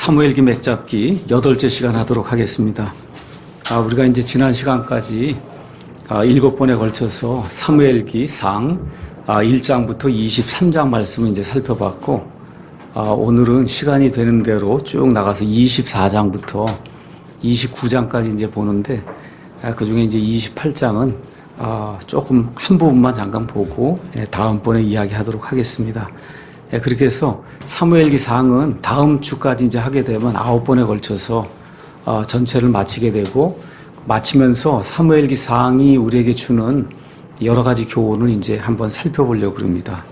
사무엘기 맥잡기 8째 시간 하도록 하겠습니다. 우리가 이제 지난 시간까지 7번에 걸쳐서 사무엘기 상 1장부터 23장 말씀을 이제 살펴봤고, 오늘은 시간이 되는 대로 쭉 나가서 24장부터 29장까지 이제 보는데, 그 중에 이제 28장은 조금 한 부분만 잠깐 보고 다음번에 이야기하도록 하겠습니다. 그렇게 해서 사무엘기 상은 다음 주까지 이제 하게 되면 9번에 걸쳐서 전체를 마치게 되고, 마치면서 사무엘기 상이 우리에게 주는 여러 가지 교훈을 이제 한번 살펴보려고 합니다.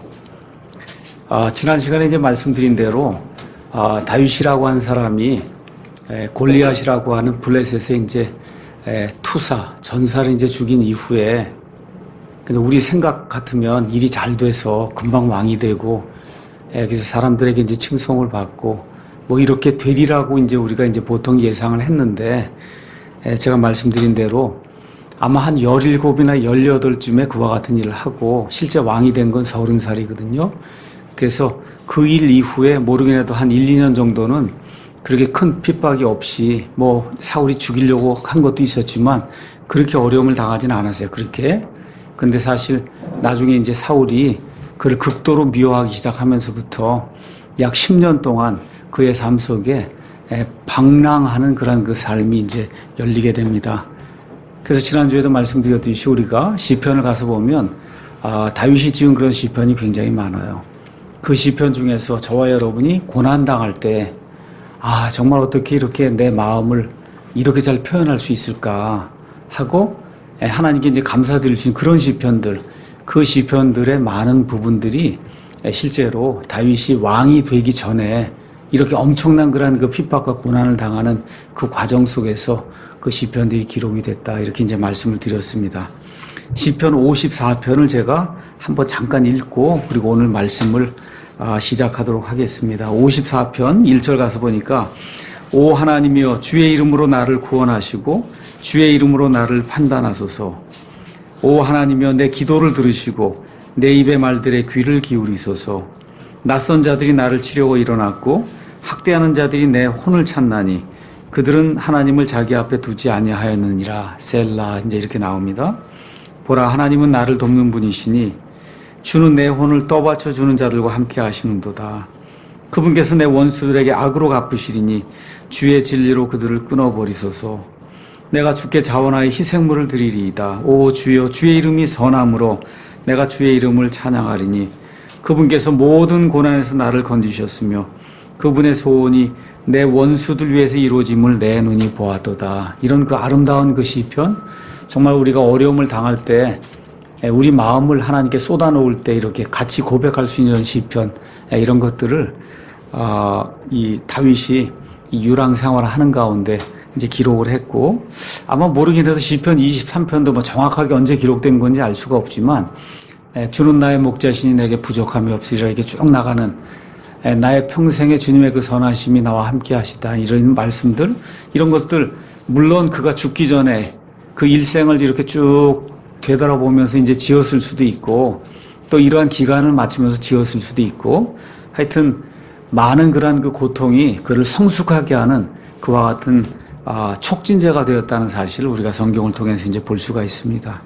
지난 시간에 이제 말씀드린 대로 다윗이라고 하는 사람이 골리앗이라고 하는 블레셋의 이제 투사 전사를 이제 죽인 이후에, 근데 우리 생각 같으면 일이 잘 돼서 금방 왕이 되고, 그래서 사람들에게 이제 칭송을 받고 뭐 이렇게 되리라고 이제 우리가 이제 보통 예상을 했는데, 제가 말씀드린 대로 아마 한 17이나 18쯤에 그와 같은 일을 하고 실제 왕이 된 건 30살이거든요. 그래서 그 일 이후에 모르긴 해도 한 1, 2년 정도는 그렇게 큰 핍박이 없이, 뭐 사울이 죽이려고 한 것도 있었지만 그렇게 어려움을 당하지는 않았어요. 그렇게. 근데 사실 나중에 이제 사울이 그를 극도로 미워하기 시작하면서부터 약 10년 동안 그의 삶 속에 방랑하는 그런 그 삶이 이제 열리게 됩니다. 그래서 지난주에도 말씀드렸듯이 우리가 시편을 가서 보면 다윗이 지은 그런 시편이 굉장히 많아요. 그 시편 중에서 저와 여러분이 고난당할 때 정말 어떻게 이렇게 내 마음을 이렇게 잘 표현할 수 있을까 하고 하나님께 이제 감사드릴 수 있는 그런 시편들, 그 시편들의 많은 부분들이 실제로 다윗이 왕이 되기 전에 이렇게 엄청난 그런 그 핍박과 고난을 당하는 그 과정 속에서 그 시편들이 기록이 됐다, 이렇게 이제 말씀을 드렸습니다. 시편 54편을 제가 한번 잠깐 읽고 그리고 오늘 말씀을 시작하도록 하겠습니다. 54편 1절 가서 보니까, 오 하나님이여 주의 이름으로 나를 구원하시고 주의 이름으로 나를 판단하소서. 오 하나님이여 내 기도를 들으시고 내 입의 말들에 귀를 기울이소서. 낯선 자들이 나를 치려고 일어났고 학대하는 자들이 내 혼을 찾나니 그들은 하나님을 자기 앞에 두지 아니하였느니라. 셀라. 이제 이렇게 나옵니다. 보라, 하나님은 나를 돕는 분이시니 주는 내 혼을 떠받쳐 주는 자들과 함께 하시는도다. 그분께서 내 원수들에게 악으로 갚으시리니 주의 진리로 그들을 끊어버리소서. 내가 주께 자원하여 희생물을 드리리이다. 오 주여, 주의 이름이 선함으로 내가 주의 이름을 찬양하리니 그분께서 모든 고난에서 나를 건지셨으며 그분의 소원이 내 원수들 위해서 이루어짐을 내 눈이 보았도다. 이런 그 아름다운 그 시편, 정말 우리가 어려움을 당할 때 우리 마음을 하나님께 쏟아놓을 때 이렇게 같이 고백할 수 있는 시편, 이런 것들을 이 다윗이 이 유랑 생활을 하는 가운데 이제 기록을 했고, 아마 모르긴 해도 시편 23편도 뭐 정확하게 언제 기록된 건지 알 수가 없지만, 주는 나의 목자시니 내게 부족함이 없으리라, 이렇게 쭉 나가는 나의 평생에 주님의 그 선하심이 나와 함께 하시다, 이런 말씀들, 이런 것들, 물론 그가 죽기 전에 그 일생을 이렇게 쭉 되돌아보면서 이제 지었을 수도 있고, 또 이러한 기간을 마치면서 지었을 수도 있고, 하여튼 많은 그러한 그 고통이 그를 성숙하게 하는 그와 같은 촉진제가 되었다는 사실을 우리가 성경을 통해서 이제 볼 수가 있습니다.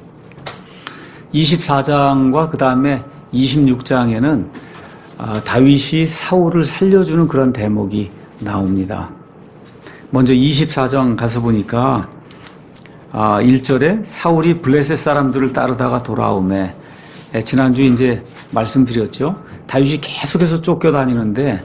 24장과 그 다음에 26장에는 다윗이 사울을 살려주는 그런 대목이 나옵니다. 먼저 24장 가서 보니까 1절에 사울이 블레셋 사람들을 따르다가 돌아오매, 지난주에 이제 말씀드렸죠. 다윗이 계속해서 쫓겨다니는데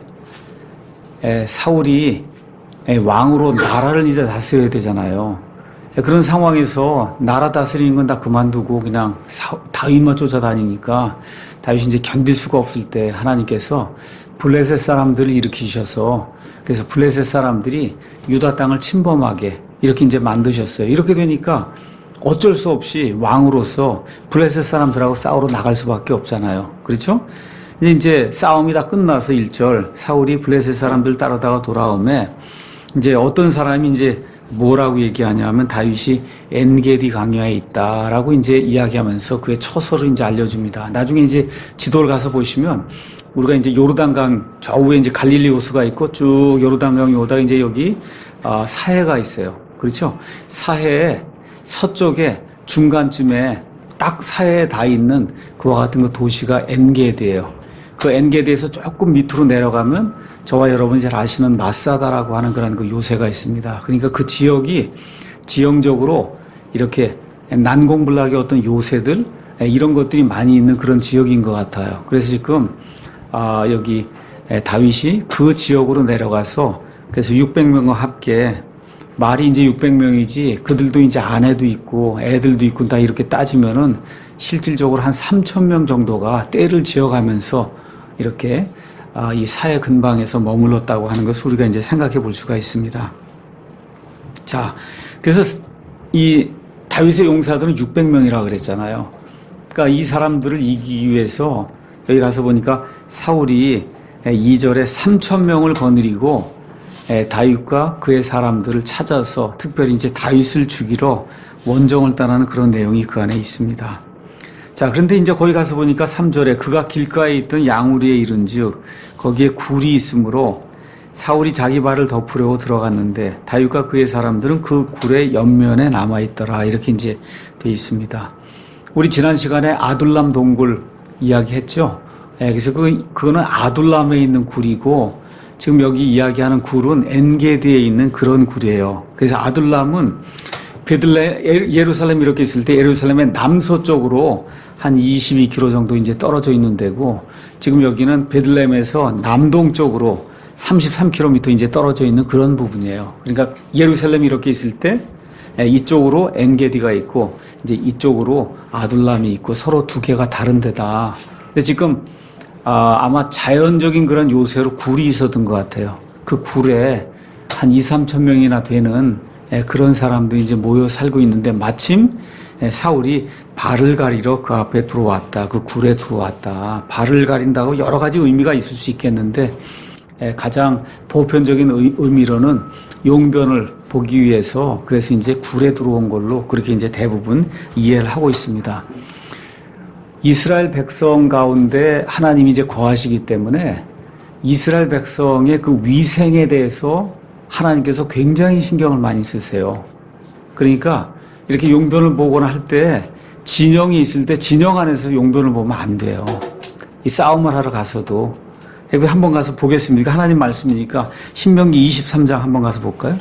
사울이 왕으로 나라를 이제 다스려야 되잖아요. 그런 상황에서 나라 다스리는 건 다 그만두고 그냥 다윗만 쫓아다니니까 다윗이 이제 견딜 수가 없을 때 하나님께서 블레셋 사람들을 일으키셔서, 그래서 블레셋 사람들이 유다 땅을 침범하게 이렇게 이제 만드셨어요. 이렇게 되니까 어쩔 수 없이 왕으로서 블레셋 사람들하고 싸우러 나갈 수밖에 없잖아요. 그렇죠? 이제 싸움이 다 끝나서 1절, 사울이 블레셋 사람들 따르다가 돌아오매, 이제 어떤 사람이 이제 뭐라고 얘기하냐면 다윗이 엔게디 강야에 있다라고 이제 이야기하면서 그의 처소를 이제 알려줍니다. 나중에 이제 지도를 가서 보시면 우리가 이제 요르단강 좌우에 이제 갈릴리 호수가 있고 쭉 요르단강이 오다가 이제 여기 사해가 있어요. 그렇죠? 사해의 서쪽에 중간쯤에 딱 사해에 다 있는 그와 같은 그 도시가 엔게디예요. 그 엔게디에서 조금 밑으로 내려가면 저와 여러분이 잘 아시는 마사다라고 하는 그런 그 요새가 있습니다. 그러니까 그 지역이 지형적으로 이렇게 난공불락의 어떤 요새들 이런 것들이 많이 있는 그런 지역인 것 같아요. 그래서 지금 여기 다윗이 그 지역으로 내려가서 그래서 600명과 함께 말이 이제 600명이지 그들도 이제 아내도 있고 애들도 있고 다 이렇게 따지면은 실질적으로 한 3,000명 정도가 떼를 지어가면서 이렇게 이 사해 근방에서 머물렀다고 하는 것을 우리가 이제 생각해 볼 수가 있습니다. 자, 그래서 이 다윗의 용사들은 600명이라고 그랬잖아요. 그러니까 이 사람들을 이기기 위해서 여기 가서 보니까 사울이 2절에 3,000명을 거느리고 다윗과 그의 사람들을 찾아서 특별히 이제 다윗을 죽이러 원정을 떠나는 그런 내용이 그 안에 있습니다. 자, 그런데 이제 거기 가서 보니까 3절에 그가 길가에 있던 양우리에 이른즉 거기에 굴이 있으므로 사울이 자기 발을 덮으려고 들어갔는데 다윗과 그의 사람들은 그 굴의 옆면에 남아 있더라. 이렇게 이제 돼 있습니다. 우리 지난 시간에 아둘람 동굴 이야기했죠. 그래서 그거는 아둘람에 있는 굴이고 지금 여기 이야기하는 굴은 엔게디에 있는 그런 굴이에요. 그래서 아둘람은 예루살렘 이렇게 있을 때 예루살렘의 남서쪽으로 한 22km 정도 이제 떨어져 있는 데고 지금 여기는 베들레헴에서 남동쪽으로 33km 이제 떨어져 있는 그런 부분이에요. 그러니까 예루살렘이 이렇게 있을 때 이쪽으로 엔게디가 있고 이제 이쪽으로 아둘람이 있고 서로 두 개가 다른 데다. 근데 지금 아마 자연적인 그런 요새로 굴이 있었던 것 같아요. 그 굴에 한 2,3천 명이나 되는 그런 사람들이 이제 모여 살고 있는데 마침 사울이 발을 가리러 그 앞에 들어왔다. 그 굴에 들어왔다. 발을 가린다고 여러 가지 의미가 있을 수 있겠는데 가장 보편적인 의미로는 용변을 보기 위해서 그래서 이제 굴에 들어온 걸로 그렇게 이제 대부분 이해를 하고 있습니다. 이스라엘 백성 가운데 하나님이 이제 거하시기 때문에 이스라엘 백성의 그 위생에 대해서 하나님께서 굉장히 신경을 많이 쓰세요. 그러니까 이렇게 용변을 보거나 할 때 진영이 있을 때 진영 안에서 용변을 보면 안 돼요. 이 싸움을 하러 가서도 여기 한번 가서 보겠습니다. 하나님 말씀이니까 신명기 23장 한번 가서 볼까요?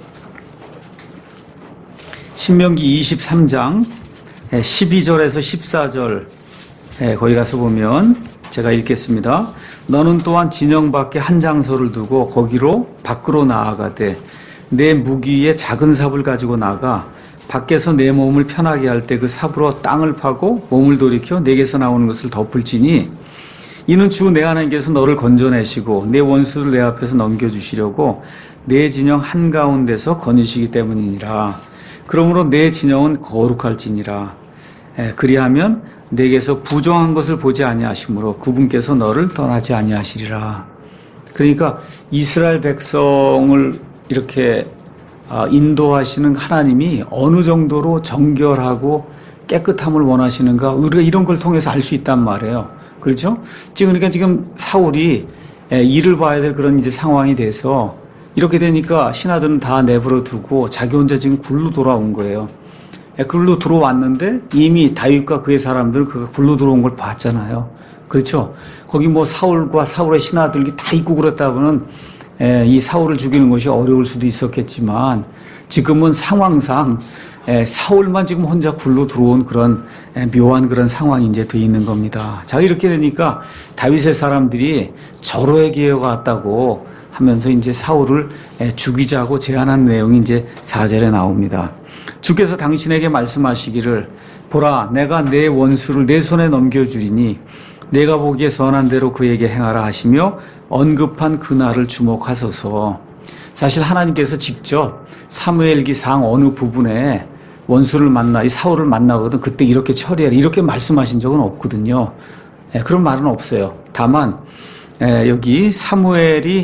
신명기 23장 12절에서 14절 거기 가서 보면 제가 읽겠습니다. 너는 또한 진영 밖에 한 장소를 두고 거기로 밖으로 나아가되 내 무기에 작은 삽을 가지고 나가 밖에서 내 몸을 편하게 할 때 그 삽으로 땅을 파고 몸을 돌이켜 내게서 나오는 것을 덮을지니 이는 주 내 하나님께서 너를 건져내시고 내 원수를 내 앞에서 넘겨주시려고 내 진영 한가운데서 거니시기 때문이니라. 그러므로 내 진영은 거룩할지니라. 그리하면 내게서 부정한 것을 보지 아니하시므로 그분께서 너를 떠나지 아니하시리라. 그러니까 이스라엘 백성을 이렇게 인도하시는 하나님이 어느 정도로 정결하고 깨끗함을 원하시는가 우리가 이런 걸 통해서 알 수 있단 말이에요. 그렇죠? 그러니까 지금 사울이 일을 봐야 될 그런 이제 상황이 돼서 이렇게 되니까 신하들은 다 내버려 두고 자기 혼자 지금 굴로 돌아온 거예요. 굴로 들어왔는데 이미 다윗과 그의 사람들 그가 굴로 들어온 걸 봤잖아요. 그렇죠? 거기 뭐 사울과 사울의 신하들이 다 있고 그랬다고는 이 사울을 죽이는 것이 어려울 수도 있었겠지만 지금은 상황상 사울만 지금 혼자 굴로 들어온 그런 묘한 그런 상황이 이제 돼 있는 겁니다. 자, 이렇게 되니까 다윗의 사람들이 절호의 기회가 왔다고 하면서 이제 사울을 죽이자고 제안한 내용이 이제 4절에 나옵니다. 주께서 당신에게 말씀하시기를 보라 내가 내 원수를 내 손에 넘겨주리니 내가 보기에 선한 대로 그에게 행하라 하시며 언급한 그날을 주목하소서. 사실 하나님께서 직접 사무엘기상 어느 부분에 원수를 만나 이 사울을 만나거든 그때 이렇게 처리해라 이렇게 말씀하신 적은 없거든요. 그런 말은 없어요. 다만 여기 사무엘이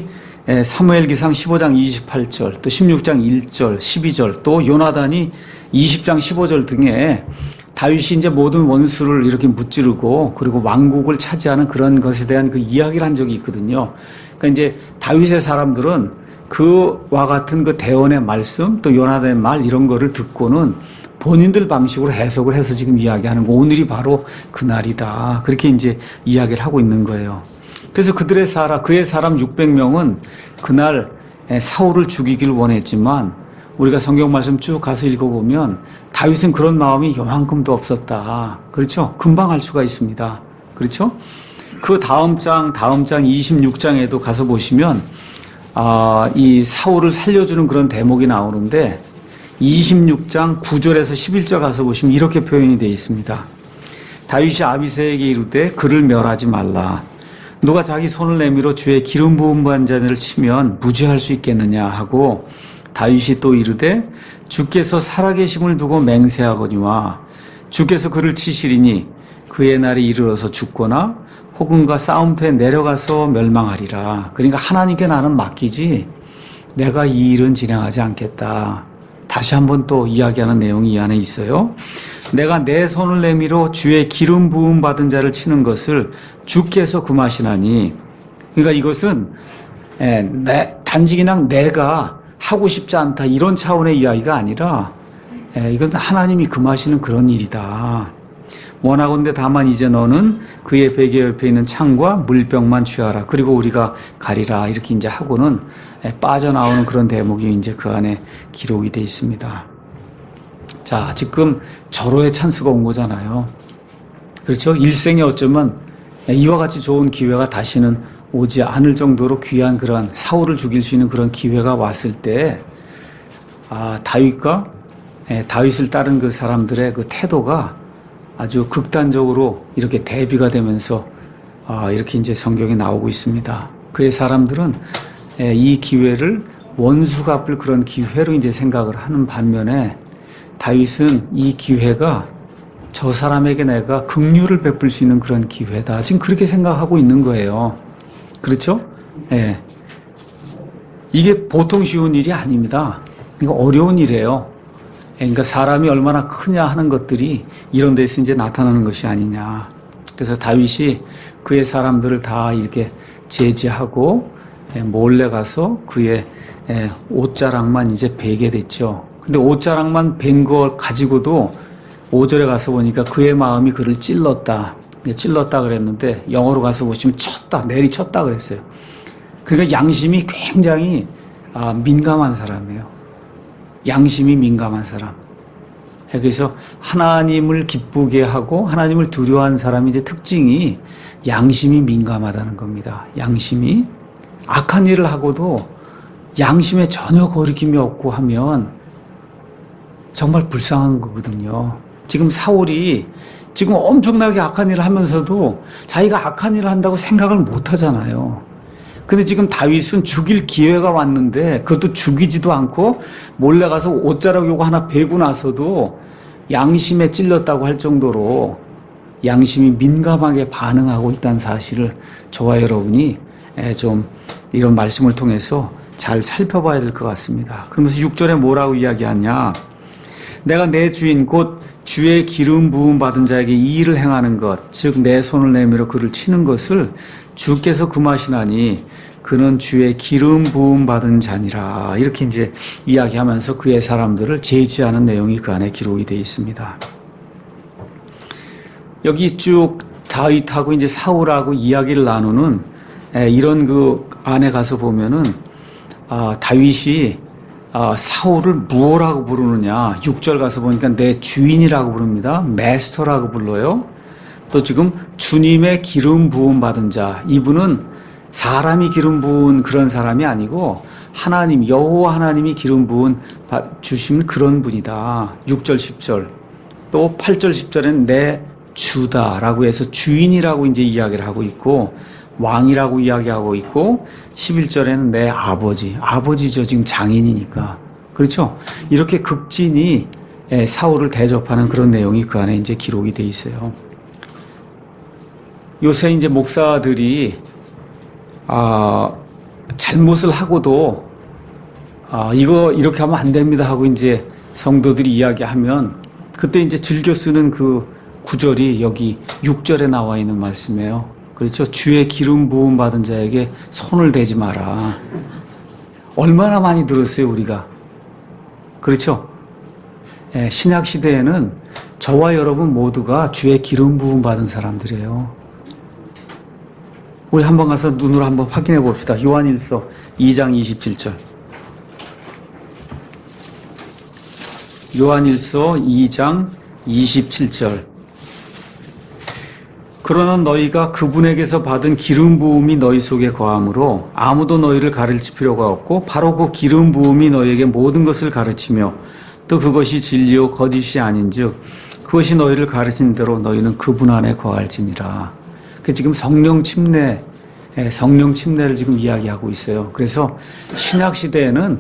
사무엘기상 15장 28절, 또 16장 1절, 12절, 또 요나단이 20장 15절 등에 다윗이 이제 모든 원수를 이렇게 무찌르고 그리고 왕국을 차지하는 그런 것에 대한 그 이야기를 한 적이 있거든요. 그러니까 이제 다윗의 사람들은 그와 같은 그 대언의 말씀 또 요나단의 말 이런 거를 듣고는 본인들 방식으로 해석을 해서 지금 이야기하는 거, 오늘이 바로 그날이다. 그렇게 이제 이야기를 하고 있는 거예요. 그래서 그의 사람 600명은 그날 사울을 죽이길 원했지만 우리가 성경 말씀 쭉 가서 읽어보면 다윗은 그런 마음이 요만큼도 없었다. 그렇죠? 금방 알 수가 있습니다. 그렇죠? 그 다음 장 26장에도 가서 보시면 이 사울을 살려주는 그런 대목이 나오는데 26장 9절에서 11절 가서 보시면 이렇게 표현이 되어 있습니다. 다윗이 아비새에게 이르되 그를 멸하지 말라. 누가 자기 손을 내밀어 주의 기름 부음 받은 자들을 치면 무죄할 수 있겠느냐 하고 다윗이 또 이르되 주께서 살아계심을 두고 맹세하거니와 주께서 그를 치시리니 그의 날이 이르러서 죽거나 혹은가 싸움터에 내려가서 멸망하리라. 그러니까 하나님께 나는 맡기지 내가 이 일은 진행하지 않겠다. 다시 한번 또 이야기하는 내용이 이 안에 있어요. 내가 내 손을 내밀어 주의 기름 부음 받은 자를 치는 것을 주께서 금하시나니, 그러니까 이것은 단지 그냥 내가 하고 싶지 않다 이런 차원의 이야기가 아니라 이건 하나님이 금하시는 그런 일이다. 원하건대 다만 이제 너는 그의 베개 옆에 있는 창과 물병만 취하라. 그리고 우리가 가리라. 이렇게 이제 하고는 빠져나오는 그런 대목이 이제 그 안에 기록이 되어 있습니다. 자, 지금 절호의 찬스가 온 거잖아요. 그렇죠? 일생에 어쩌면 이와 같이 좋은 기회가 다시는 오지 않을 정도로 귀한 그런 사울을 죽일 수 있는 그런 기회가 왔을 때, 다윗과 다윗을 따른 그 사람들의 그 태도가 아주 극단적으로 이렇게 대비가 되면서 이렇게 이제 성경에 나오고 있습니다. 그의 사람들은 이 기회를 원수 갚을 그런 기회로 이제 생각을 하는 반면에 다윗은 이 기회가 저 사람에게 내가 긍휼을 베풀 수 있는 그런 기회다. 지금 그렇게 생각하고 있는 거예요. 그렇죠? 예. 이게 보통 쉬운 일이 아닙니다. 이거 어려운 일이에요. 그러니까 사람이 얼마나 크냐 하는 것들이 이런 데서 이제 나타나는 것이 아니냐. 그래서 다윗이 그의 사람들을 다 이렇게 제지하고 몰래 가서 그의 옷자락만 이제 베게 됐죠. 근데 옷자락만 벤 걸 가지고도 5절에 가서 보니까 그의 마음이 그를 찔렀다 그랬는데 영어로 가서 보시면 내리쳤다 그랬어요. 그러니까 양심이 굉장히 민감한 사람이에요. 양심이 민감한 사람. 그래서 하나님을 기쁘게 하고 하나님을 두려워하는 사람의 이제 특징이 양심이 민감하다는 겁니다. 양심이 악한 일을 하고도 양심에 전혀 거리낌이 없고 하면 정말 불쌍한 거거든요. 지금 사울이 지금 엄청나게 악한 일을 하면서도 자기가 악한 일을 한다고 생각을 못 하잖아요. 근데 지금 다윗은 죽일 기회가 왔는데 그것도 죽이지도 않고 몰래 가서 옷자락 요거 하나 베고 나서도 양심에 찔렸다고 할 정도로 양심이 민감하게 반응하고 있다는 사실을 저와 여러분이 좀 이런 말씀을 통해서 잘 살펴봐야 될 것 같습니다. 그러면서 6절에 뭐라고 이야기하냐? 내가 내 주인 곧 주의 기름 부음 받은 자에게 이 일을 행하는 것, 즉 내 손을 내밀어 그를 치는 것을 주께서 금하시나니 그는 주의 기름 부음 받은 자니라. 이렇게 이제 이야기하면서 그의 사람들을 제지하는 내용이 그 안에 기록이 되어 있습니다. 여기 쭉 다윗하고 이제 사울하고 이야기를 나누는 이런 그 안에 가서 보면은 다윗이 사울을 무엇라고 부르느냐? 6절 가서 보니까 내 주인이라고 부릅니다. 마스터라고 불러요. 또 지금 주님의 기름 부음 받은 자, 이분은 사람이 기름 부은 그런 사람이 아니고 하나님, 여호와 하나님이 기름 부은 주신 그런 분이다. 6절 10절. 또 8절 10절에는 내 주다라고 해서 주인이라고 이제 이야기를 하고 있고 왕이라고 이야기하고 있고 11절에는 내 아버지죠. 지금 장인이니까. 그렇죠? 이렇게 극진히 사울을 대접하는 그런 내용이 그 안에 이제 기록이 돼 있어요. 요새 이제 목사들이 잘못을 하고도 이거 이렇게 하면 안 됩니다 하고 이제 성도들이 이야기하면 그때 이제 즐겨 쓰는 그 구절이 여기 6절에 나와 있는 말씀이에요. 그렇죠? 주의 기름 부음 받은 자에게 손을 대지 마라. 얼마나 많이 들었어요, 우리가. 그렇죠? 예, 신약 시대에는 저와 여러분 모두가 주의 기름 부음 받은 사람들이에요. 우리 한번 가서 눈으로 한번 확인해 봅시다. 요한일서 2장 27절. 요한일서 2장 27절. 그러나 너희가 그분에게서 받은 기름 부음이 너희 속에 거함으로 아무도 너희를 가르칠 필요가 없고 바로 그 기름 부음이 너희에게 모든 것을 가르치며 또 그것이 진리요 거짓이 아닌즉 그것이 너희를 가르친 대로 너희는 그분 안에 거할지니라. 그 지금 성령 침례를 지금 이야기하고 있어요. 그래서 신약 시대에는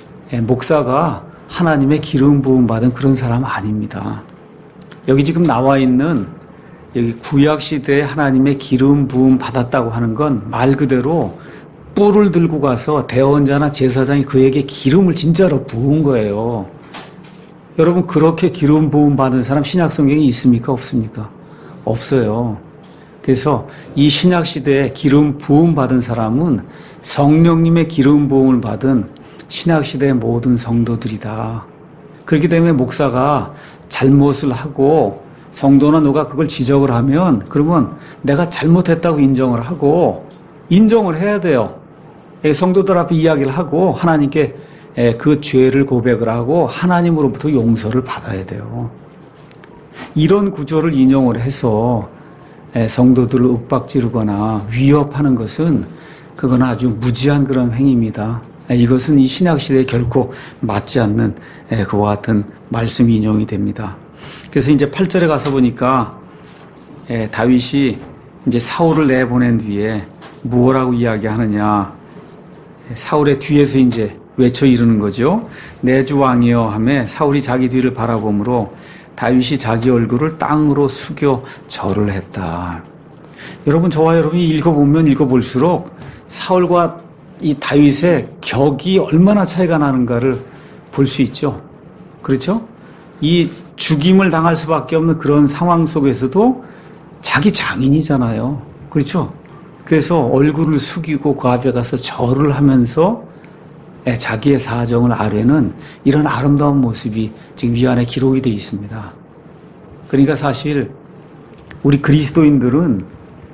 목사가 하나님의 기름 부음 받은 그런 사람 아닙니다. 여기 지금 나와 있는 여기 구약 시대에 하나님의 기름 부음 받았다고 하는 건 말 그대로 뿔을 들고 가서 대언자나 제사장이 그에게 기름을 진짜로 부은 거예요. 여러분 그렇게 기름 부음 받은 사람 신약 성경에 있습니까? 없습니까? 없어요. 그래서 이 신약 시대에 기름 부음 받은 사람은 성령님의 기름 부음을 받은 신약 시대의 모든 성도들이다. 그렇기 때문에 목사가 잘못을 하고 성도나 누가 그걸 지적을 하면 그러면 내가 잘못했다고 인정을 하고 인정을 해야 돼요. 성도들 앞에 이야기를 하고 하나님께 그 죄를 고백을 하고 하나님으로부터 용서를 받아야 돼요. 이런 구조를 인용을 해서 성도들을 윽박지르거나 위협하는 것은 그건 아주 무지한 그런 행위입니다. 이것은 이 신약시대에 결코 맞지 않는 그와 같은 말씀이 인용이 됩니다. 그래서 이제 8절에 가서 보니까 다윗이 이제 사울을 내보낸 뒤에 무엇라고 이야기하느냐. 사울의 뒤에서 이제 외쳐 이르는 거죠. 내 주 왕이여 하며 사울이 자기 뒤를 바라보므로 다윗이 자기 얼굴을 땅으로 숙여 절을 했다. 여러분 저와 여러분이 읽어보면 읽어볼수록 사울과 이 다윗의 격이 얼마나 차이가 나는가를 볼 수 있죠. 그렇죠? 이 죽임을 당할 수밖에 없는 그런 상황 속에서도 자기 장인이잖아요. 그렇죠? 그래서 얼굴을 숙이고 그 앞에 가서 절을 하면서 자기의 사정을 아뢰는 이런 아름다운 모습이 지금 이 안에 기록이 되어 있습니다. 그러니까 사실 우리 그리스도인들은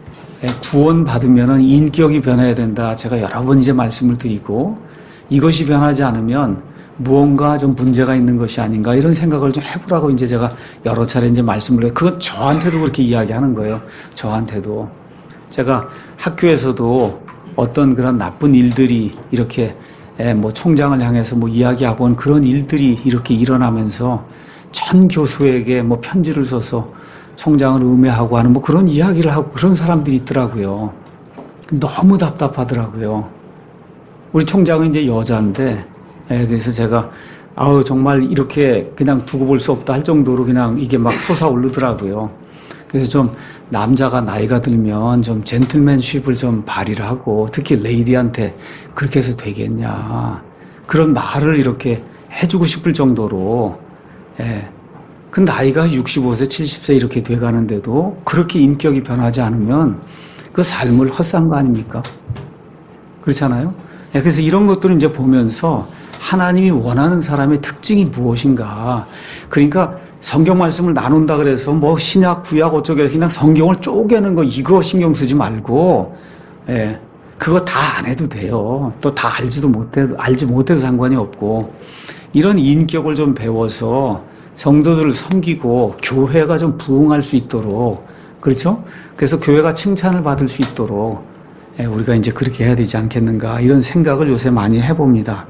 구원받으면 인격이 변해야 된다. 제가 여러 번 이제 말씀을 드리고 이것이 변하지 않으면 무언가 좀 문제가 있는 것이 아닌가 이런 생각을 좀 해보라고 이제 제가 여러 차례 이제 말씀을 해요. 그건 저한테도 그렇게 이야기하는 거예요. 저한테도. 제가 학교에서도 어떤 그런 나쁜 일들이 이렇게 뭐 총장을 향해서 뭐 이야기하고 한 그런 일들이 이렇게 일어나면서 전 교수에게 뭐 편지를 써서 총장을 음해하고 하는 뭐 그런 이야기를 하고 그런 사람들이 있더라고요. 너무 답답하더라고요. 우리 총장은 이제 여자인데 그래서 제가 정말 이렇게 그냥 두고 볼 수 없다 할 정도로 그냥 이게 막 솟아오르더라고요. 그래서 좀 남자가 나이가 들면 좀 젠틀맨십을 좀 발휘를 하고 특히 레이디한테 그렇게 해서 되겠냐 그런 말을 이렇게 해주고 싶을 정도로 그 나이가 65세 70세 이렇게 돼가는데도 그렇게 인격이 변하지 않으면 그 삶을 헛산 거 아닙니까? 그렇잖아요? 그래서 이런 것들을 이제 보면서 하나님이 원하는 사람의 특징이 무엇인가. 그러니까 성경 말씀을 나눈다 그래서 뭐 신약, 구약 어쩌게 그냥 성경을 쪼개는 거 이거 신경 쓰지 말고, 그거 다 안 해도 돼요. 또 다 알지 못해도 상관이 없고, 이런 인격을 좀 배워서 성도들을 섬기고 교회가 좀 부흥할 수 있도록, 그렇죠? 그래서 교회가 칭찬을 받을 수 있도록 우리가 이제 그렇게 해야 되지 않겠는가 이런 생각을 요새 많이 해봅니다.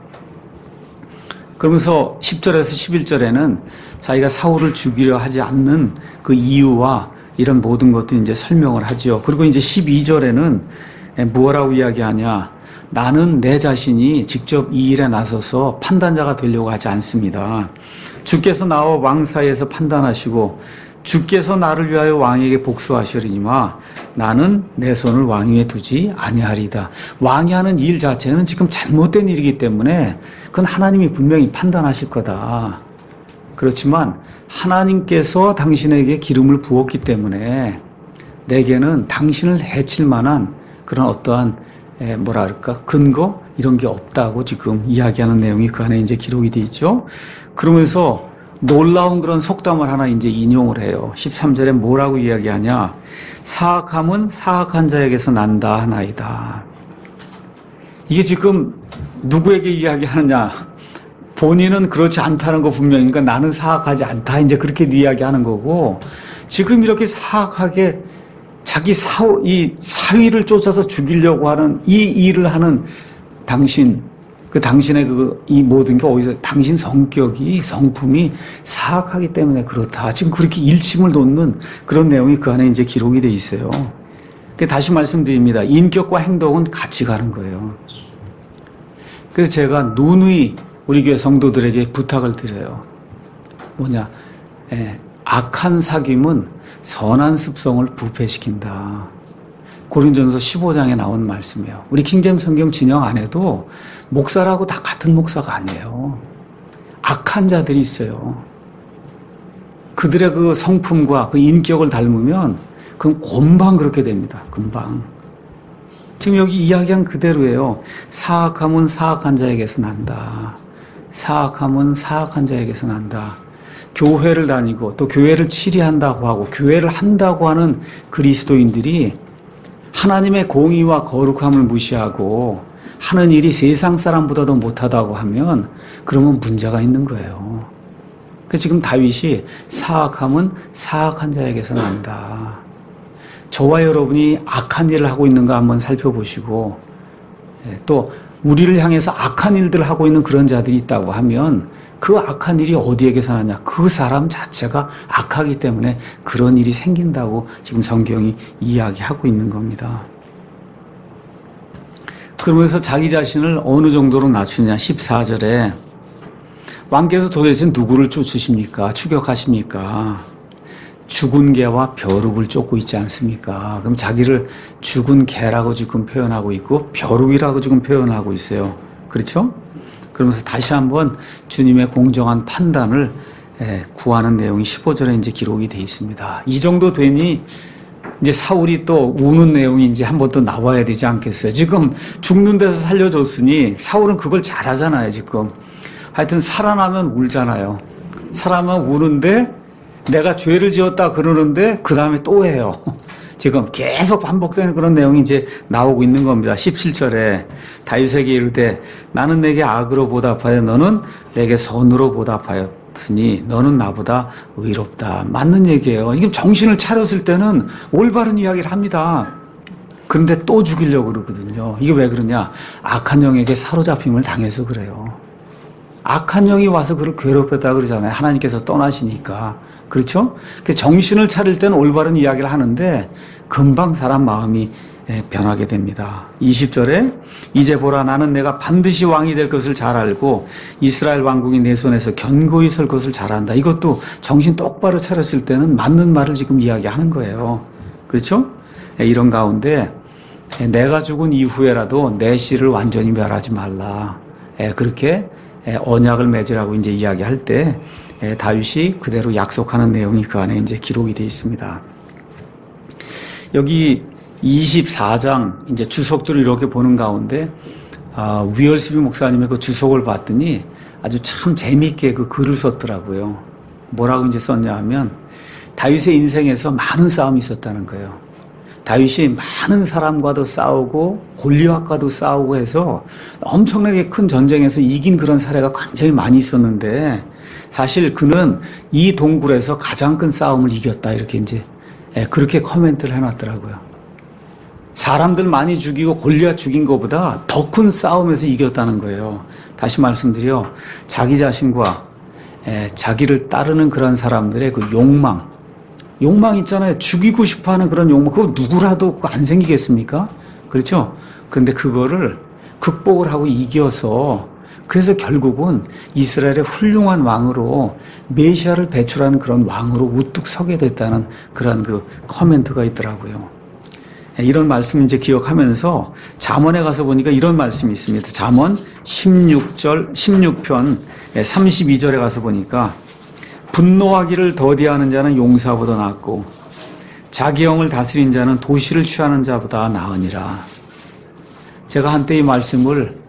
그러면서 10절에서 11절에는 자기가 사울을 죽이려 하지 않는 그 이유와 이런 모든 것들 이제 설명을 하죠. 그리고 이제 12절에는 뭐라고 이야기하냐. 나는 내 자신이 직접 이 일에 나서서 판단자가 되려고 하지 않습니다. 주께서 나와 왕 사이에서 판단하시고 주께서 나를 위하여 왕에게 복수하시리니와 나는 내 손을 왕 위에 두지 아니하리다. 왕이 하는 일 자체는 지금 잘못된 일이기 때문에 그건 하나님이 분명히 판단하실 거다. 그렇지만 하나님께서 당신에게 기름을 부었기 때문에 내게는 당신을 해칠 만한 그런 어떠한 뭐랄까 근거 이런 게 없다고 지금 이야기하는 내용이 그 안에 이제 기록이 돼 있죠. 그러면서 놀라운 그런 속담을 하나 이제 인용을 해요. 13절에 뭐라고 이야기하냐? 사악함은 사악한 자에게서 난다 하나이다. 이게 지금 누구에게 이야기하느냐? 본인은 그렇지 않다는 거 분명히, 그러니까 나는 사악하지 않다 이제 그렇게 이야기하는 거고, 지금 이렇게 사악하게 자기 이 사위를 쫓아서 죽이려고 하는 이 일을 하는 당신, 당신의 이 모든 게 어디서, 당신 성격이, 성품이 사악하기 때문에 그렇다. 지금 그렇게 일침을 돋는 그런 내용이 그 안에 이제 기록이 돼 있어요. 다시 말씀드립니다. 인격과 행동은 같이 가는 거예요. 그래서 제가 누누이 우리 교회 성도들에게 부탁을 드려요. 뭐냐? 악한 사귐은 선한 습성을 부패시킨다. 고린도전서 15장에 나온 말씀이에요. 우리 킹제임스 성경 진영 안에도 목사라고 다 같은 목사가 아니에요. 악한 자들이 있어요. 그들의 그 성품과 그 인격을 닮으면 그건 금방 그렇게 됩니다. 금방. 지금 여기 이야기한 그대로예요. 사악함은 사악한 자에게서 난다. 사악함은 사악한 자에게서 난다. 교회를 다니고 또 교회를 치리한다고 하고 교회를 한다고 하는 그리스도인들이 하나님의 공의와 거룩함을 무시하고 하는 일이 세상 사람보다도 못하다고 하면 그러면 문제가 있는 거예요. 그래서 지금 다윗이 사악함은 사악한 자에게서 난다. 저와 여러분이 악한 일을 하고 있는가 한번 살펴보시고 또 우리를 향해서 악한 일들을 하고 있는 그런 자들이 있다고 하면 그 악한 일이 어디에게서 나냐? 그 사람 자체가 악하기 때문에 그런 일이 생긴다고 지금 성경이 이야기하고 있는 겁니다. 그러면서 자기 자신을 어느 정도로 낮추냐? 14절에 왕께서 도대체 누구를 쫓으십니까? 추격하십니까? 죽은 개와 벼룩을 쫓고 있지 않습니까? 그럼 자기를 죽은 개라고 지금 표현하고 있고 벼룩이라고 지금 표현하고 있어요. 그렇죠? 그러면서 다시 한번 주님의 공정한 판단을 구하는 내용이 15절에 이제 기록이 되어 있습니다. 이 정도 되니 이제 사울이 또 우는 내용이 이제 한번 또 나와야 되지 않겠어요? 지금 죽는 데서 살려줬으니 사울은 그걸 잘하잖아요, 지금. 하여튼 살아나면 울잖아요. 살아나면 우는데 내가 죄를 지었다 그러는데 그 다음에 또 해요. 지금 계속 반복되는 그런 내용이 이제 나오고 있는 겁니다. 17절에 다윗에게 이르되 나는 내게 악으로 보답하여 너는 내게 선으로 보답하였으니 너는 나보다 의롭다. 맞는 얘기예요. 이게 정신을 차렸을 때는 올바른 이야기를 합니다. 그런데 또 죽이려고 그러거든요. 이게 왜 그러냐? 악한 영에게 사로잡힘을 당해서 그래요. 악한 영이 와서 그를 괴롭혔다 그러잖아요. 하나님께서 떠나시니까. 그렇죠? 정신을 차릴 때는 올바른 이야기를 하는데 금방 사람 마음이 변하게 됩니다. 20절에 이제 보라 나는 내가 반드시 왕이 될 것을 잘 알고 이스라엘 왕국이 내 손에서 견고히 설 것을 잘 안다. 이것도 정신 똑바로 차렸을 때는 맞는 말을 지금 이야기하는 거예요. 그렇죠? 이런 가운데 내가 죽은 이후에라도 내 씨를 완전히 멸하지 말라. 그렇게 언약을 맺으라고 이제 이야기할 때 다윗이 그대로 약속하는 내용이 그 안에 이제 기록이 되어 있습니다. 여기 24장 이제 주석들을 이렇게 보는 가운데 위얼스비 목사님의 그 주석을 봤더니 아주 참 재미있게 그 글을 썼더라고요. 뭐라고 이제 썼냐 하면 다윗의 인생에서 많은 싸움이 있었다는 거예요. 다윗이 많은 사람과도 싸우고 골리앗과도 싸우고 해서 엄청나게 큰 전쟁에서 이긴 그런 사례가 굉장히 많이 있었는데 사실 그는 이 동굴에서 가장 큰 싸움을 이겼다 이렇게 이제 그렇게 코멘트를 해놨더라고요. 사람들 많이 죽이고 골리앗 죽인 것보다 더 큰 싸움에서 이겼다는 거예요. 다시 말씀드려 자기 자신과 자기를 따르는 그런 사람들의 그 욕망 있잖아요. 죽이고 싶어하는 그런 욕망. 그거 누구라도 안 생기겠습니까? 그렇죠? 그런데 그거를 극복을 하고 이겨서 그래서 결국은 이스라엘의 훌륭한 왕으로 메시아를 배출하는 그런 왕으로 우뚝 서게 됐다는 그런 그 코멘트가 있더라고요. 이런 말씀 이제 기억하면서 잠언에 가서 보니까 이런 말씀이 있습니다. 잠언 16편 32절에 가서 보니까 분노하기를 더디하는 자는 용사보다 낫고 자기 영을 다스린 자는 도시를 취하는 자보다 나으니라. 제가 한때 이 말씀을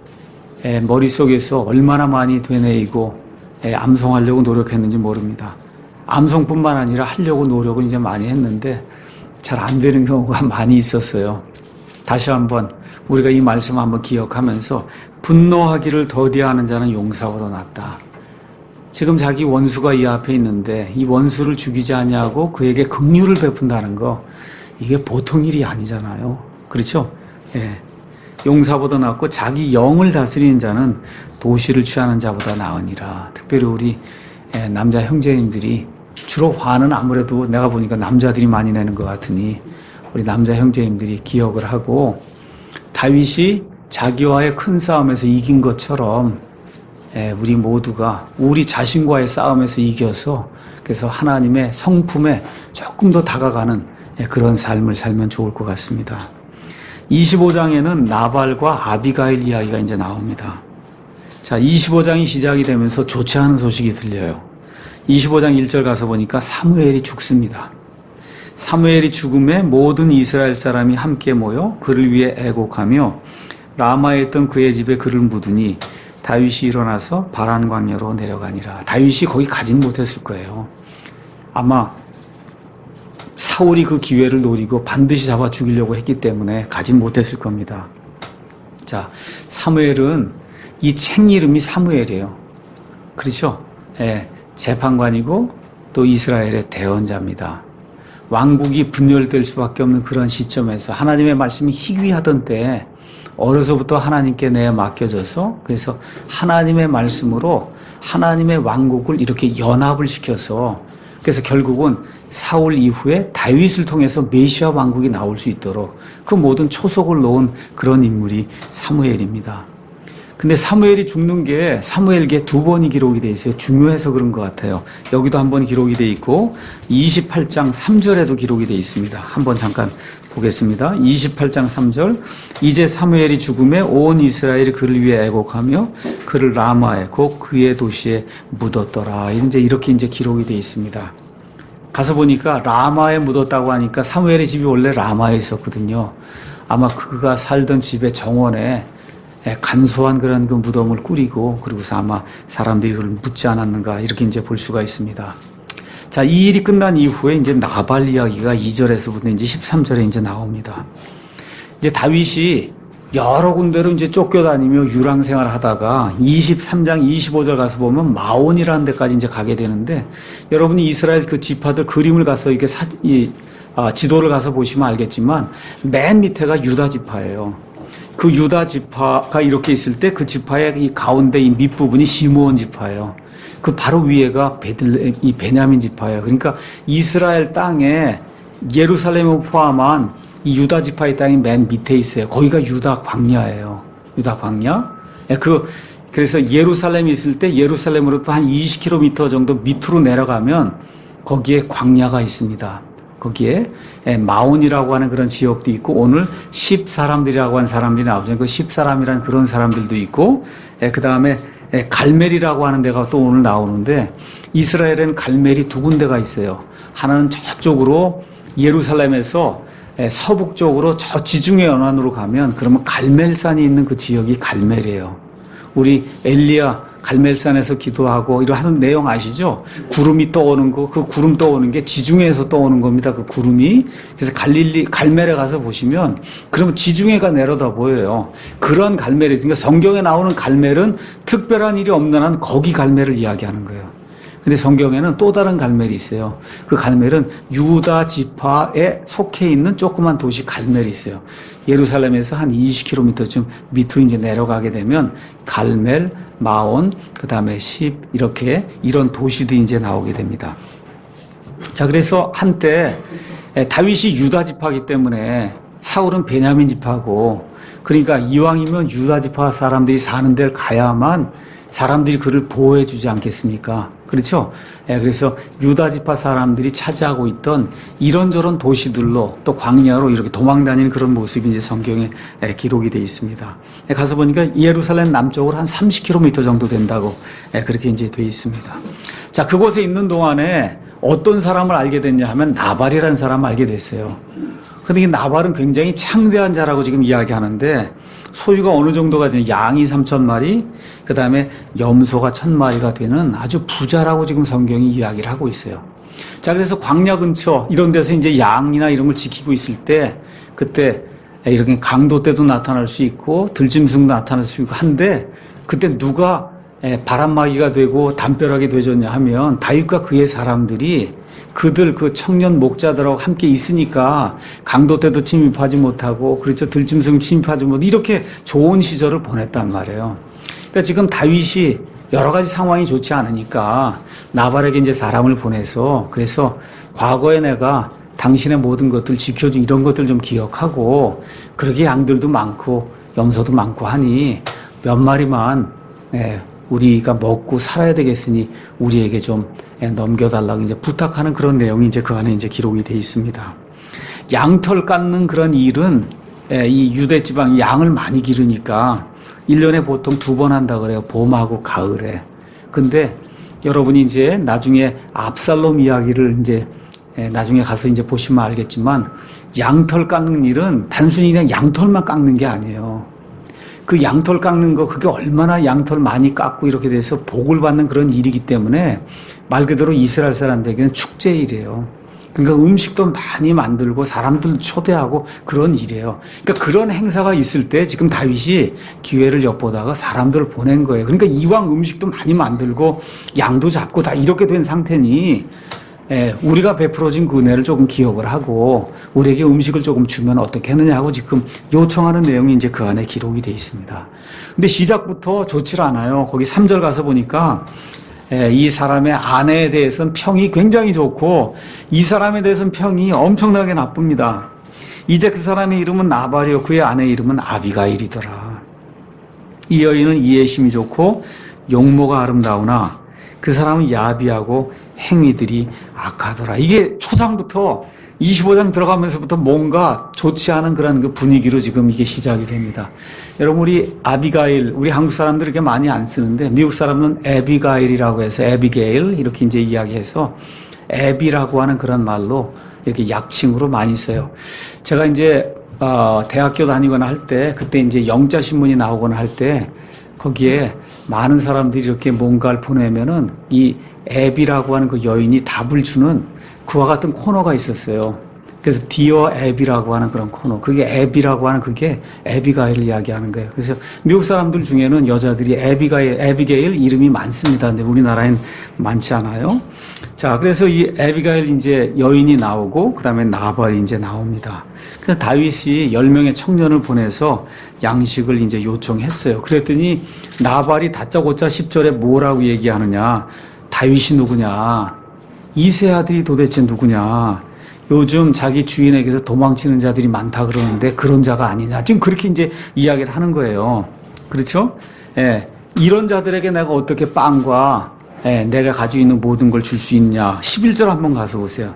머릿속에서 얼마나 많이 되뇌이고 암송하려고 노력했는지 모릅니다. 암송뿐만 아니라 하려고 노력을 이제 많이 했는데 잘 안 되는 경우가 많이 있었어요. 다시 한번 우리가 이 말씀 한번 기억하면서 분노하기를 더디하는 자는 용사보다 낫다. 지금 자기 원수가 이 앞에 있는데 이 원수를 죽이지 아니하고 그에게 긍휼을 베푼다는 거, 이게 보통 일이 아니잖아요. 그렇죠? 예. 용사보다 낫고 자기 영을 다스리는 자는 도시를 취하는 자보다 나으니라. 특별히 우리 남자 형제님들이 주로 화는 아무래도 내가 보니까 남자들이 많이 내는 것 같으니 우리 남자 형제님들이 기억을 하고, 다윗이 자기와의 큰 싸움에서 이긴 것처럼 우리 모두가 우리 자신과의 싸움에서 이겨서 그래서 하나님의 성품에 조금 더 다가가는 그런 삶을 살면 좋을 것 같습니다. 25장에는 나발과 아비가일 이야기가 이제 나옵니다. 자, 25장이 시작이 되면서 좋지 않은 소식이 들려요. 25장 1절 가서 보니까 사무엘이 죽습니다. 사무엘이 죽음에 모든 이스라엘 사람이 함께 모여 그를 위해 애곡하며 라마에 있던 그의 집에 그를 묻으니 다윗이 일어나서 바란 광야로 내려가니라. 다윗이 거기 가진 못했을 거예요. 아마 사울이 그 기회를 노리고 반드시 잡아 죽이려고 했기 때문에 가진 못했을 겁니다. 자, 사무엘은 이 책 이름이 사무엘이에요. 그렇죠? 예, 재판관이고 또 이스라엘의 대언자입니다. 왕국이 분열될 수밖에 없는 그런 시점에서 하나님의 말씀이 희귀하던 때에 어려서부터 하나님께 내어 맡겨져서 그래서 하나님의 말씀으로 하나님의 왕국을 이렇게 연합을 시켜서 그래서 결국은 사울 이후에 다윗을 통해서 메시아 왕국이 나올 수 있도록 그 모든 초석을 놓은 그런 인물이 사무엘입니다. 근데 사무엘이 죽는 게 사무엘기에 2번이 기록이 돼 있어요. 중요해서 그런 것 같아요. 여기도 한 번 기록이 돼 있고 28장 3절에도 기록이 돼 있습니다. 한번 잠깐 보겠습니다. 28장 3절 이제 사무엘이 죽음에 온 이스라엘이 그를 위해 애곡하며 그를 라마에 곧 그의 도시에 묻었더라. 이제 이렇게 이제 기록이 돼 있습니다. 가서 보니까 라마에 묻었다고 하니까 사무엘의 집이 원래 라마에 있었거든요. 아마 그가 살던 집의 정원에 간소한 그런 그 무덤을 꾸리고 그리고서 아마 사람들이 그걸 묻지 않았는가 이렇게 이제 볼 수가 있습니다. 자, 이 일이 끝난 이후에 이제 나발 이야기가 2절에서부터 이제 13절에 이제 나옵니다. 이제 다윗이 여러 군데로 이제 쫓겨다니며 유랑 생활을 하다가 23장 25절 가서 보면 마온이라는 데까지 이제 가게 되는데 여러분이 이스라엘 그 지파들 그림을 가서 이렇게 지도를 가서 보시면 알겠지만 맨 밑에가 유다 지파예요. 그 유다 지파가 이렇게 있을 때 그 지파의 이 가운데 이 밑부분이 시므온 지파예요. 그 바로 위에가 이 베냐민 지파예요. 그러니까 이스라엘 땅에 예루살렘을 포함한 이 유다 지파의 땅이 맨 밑에 있어요. 거기가 유다 광야예요. 유다 광야. 그래서 예루살렘이 있을 때 예루살렘으로부터 한 20km 정도 밑으로 내려가면 거기에 광야가 있습니다. 거기에 마온이라고 하는 그런 지역도 있고 오늘 10사람들이라고 하는 사람들이 나오죠. 그 10사람이라는 그런 사람들도 있고 그 다음에 갈멜이라고 하는 데가 또 오늘 나오는데 이스라엘에는 갈멜이 2군데가 있어요. 하나는 저쪽으로 예루살렘에서 서북쪽으로 저 지중해 연안으로 가면 그러면 갈멜산이 있는 그 지역이 갈멜이에요. 우리 엘리야 갈멜산에서 기도하고 이런 하는 내용 아시죠? 구름이 떠오는 거, 그 구름 떠오는 게 지중해에서 떠오는 겁니다. 그 구름이. 그래서 갈멜에 가서 보시면 그러면 지중해가 내려다 보여요. 그런 갈멜이 있으니까 성경에 나오는 갈멜은 특별한 일이 없는 한 거기 갈멜을 이야기하는 거예요. 근데 성경에는 또 다른 갈멜이 있어요. 그 갈멜은 유다 지파에 속해 있는 조그만 도시 갈멜이 있어요. 예루살렘에서 한 20km쯤 밑으로 이제 내려가게 되면 갈멜, 마온, 그 다음에 이렇게 이런 도시도 이제 나오게 됩니다. 자, 그래서 한때 다윗이 유다 지파이기 때문에 사울은 베냐민 지파고 그러니까 이왕이면 유다 지파 사람들이 사는 데를 가야만 사람들이 그를 보호해 주지 않겠습니까? 그렇죠? 예, 그래서 유다 지파 사람들이 차지하고 있던 이런저런 도시들로 또 광야로 이렇게 도망 다니는 그런 모습이 이제 성경에 기록이 되어 있습니다. 예, 가서 보니까 예루살렘 남쪽으로 한 30km 정도 된다고 그렇게 이제 되어 있습니다. 자, 그곳에 있는 동안에 어떤 사람을 알게 됐냐 하면 나발이라는 사람을 알게 됐어요. 근데 이 나발은 굉장히 창대한 자라고 지금 이야기하는데 소유가 어느 정도가 되냐, 양이 3,000마리, 그 다음에 염소가 1,000마리가 되는 아주 부자라고 지금 성경이 이야기를 하고 있어요. 자, 그래서 광야 근처 이런 데서 이제 양이나 이런 걸 지키고 있을 때 그때 이렇게 강도 때도 나타날 수 있고 들짐승도 나타날 수 있고 한데 그때 누가 바람막이가 되고 담벼락이 되졌냐 하면 다윗과 그의 사람들이 그들 그 청년 목자들하고 함께 있으니까 강도 때도 침입하지 못하고 그렇죠, 들짐승 침입하지 못하고 이렇게 좋은 시절을 보냈단 말이에요. 그러니까 지금 다윗이 여러 가지 상황이 좋지 않으니까 나발에게 이제 사람을 보내서 그래서 과거에 내가 당신의 모든 것들 지켜준 이런 것들 좀 기억하고 그러게 양들도 많고 염소도 많고 하니 몇 마리만 우리가 먹고 살아야 되겠으니 우리에게 좀 넘겨달라고 이제 부탁하는 그런 내용이 이제 그 안에 이제 기록이 되어 있습니다. 양털 깎는 그런 일은 이 유대 지방 양을 많이 기르니까 1년에 보통 2번 한다 그래요. 봄하고 가을에. 근데 여러분이 이제 나중에 압살롬 이야기를 이제 나중에 가서 이제 보시면 알겠지만 양털 깎는 일은 단순히 그냥 양털만 깎는 게 아니에요. 그 양털 깎는 거 그게 얼마나 양털 많이 깎고 이렇게 돼서 복을 받는 그런 일이기 때문에 말 그대로 이스라엘 사람들에게는 축제일이에요. 그러니까 음식도 많이 만들고 사람들 초대하고 그런 일이에요. 그러니까 그런 행사가 있을 때 지금 다윗이 기회를 엿보다가 사람들을 보낸 거예요. 그러니까 이왕 음식도 많이 만들고 양도 잡고 다 이렇게 된 상태니 우리가 베풀어진 그 은혜를 조금 기억을 하고 우리에게 음식을 조금 주면 어떻게 하느냐 하고 지금 요청하는 내용이 이제 그 안에 기록이 되어 있습니다. 근데 시작부터 좋질 않아요. 거기 3절 가서 보니까 이 사람의 아내에 대해서는 평이 굉장히 좋고 이 사람에 대해서는 평이 엄청나게 나쁩니다. 이제 그 사람의 이름은 나발이요 그의 아내의 이름은 아비가일이더라. 이 여인은 이해심이 좋고 용모가 아름다우나 그 사람은 야비하고 행위들이 악하더라. 이게 초장부터 25장 들어가면서부터 뭔가 좋지 않은 그런 그 분위기로 지금 이게 시작이 됩니다. 여러분, 우리 아비가일, 우리 한국 사람들 이렇게 많이 안 쓰는데 미국 사람은 에비가일이라고 해서 에비게일 이렇게 이제 이야기해서 에비라고 하는 그런 말로 이렇게 약칭으로 많이 써요. 제가 이제 대학교 다니거나 할 때 그때 이제 영자 신문이 나오거나 할 때 거기에 많은 사람들이 이렇게 뭔가를 보내면은 이 애비라고 하는 그 여인이 답을 주는 그와 같은 코너가 있었어요. 그래서 디어 애비라고 하는 그런 코너. 그게 애비라고 하는 그게 에비가일을 이야기하는 거예요. 그래서 미국 사람들 중에는 여자들이 에비게일 이름이 많습니다. 근데 우리나라엔 많지 않아요. 자, 그래서 이 에비가일 이제 여인이 나오고 그다음에 나발이 이제 나옵니다. 그래서 다윗이 10명의 청년을 보내서 양식을 이제 요청했어요. 그랬더니 나발이 다짜고짜 10절에 뭐라고 얘기하느냐. 다윗이 누구냐? 이세 아들이 도대체 누구냐? 요즘 자기 주인에게서 도망치는 자들이 많다 그러는데 그런 자가 아니냐? 지금 그렇게 이제 이야기를 하는 거예요. 그렇죠? 이런 자들에게 내가 어떻게 빵과 내가 가지고 있는 모든 걸 줄 수 있냐? 11절 한번 가서 보세요.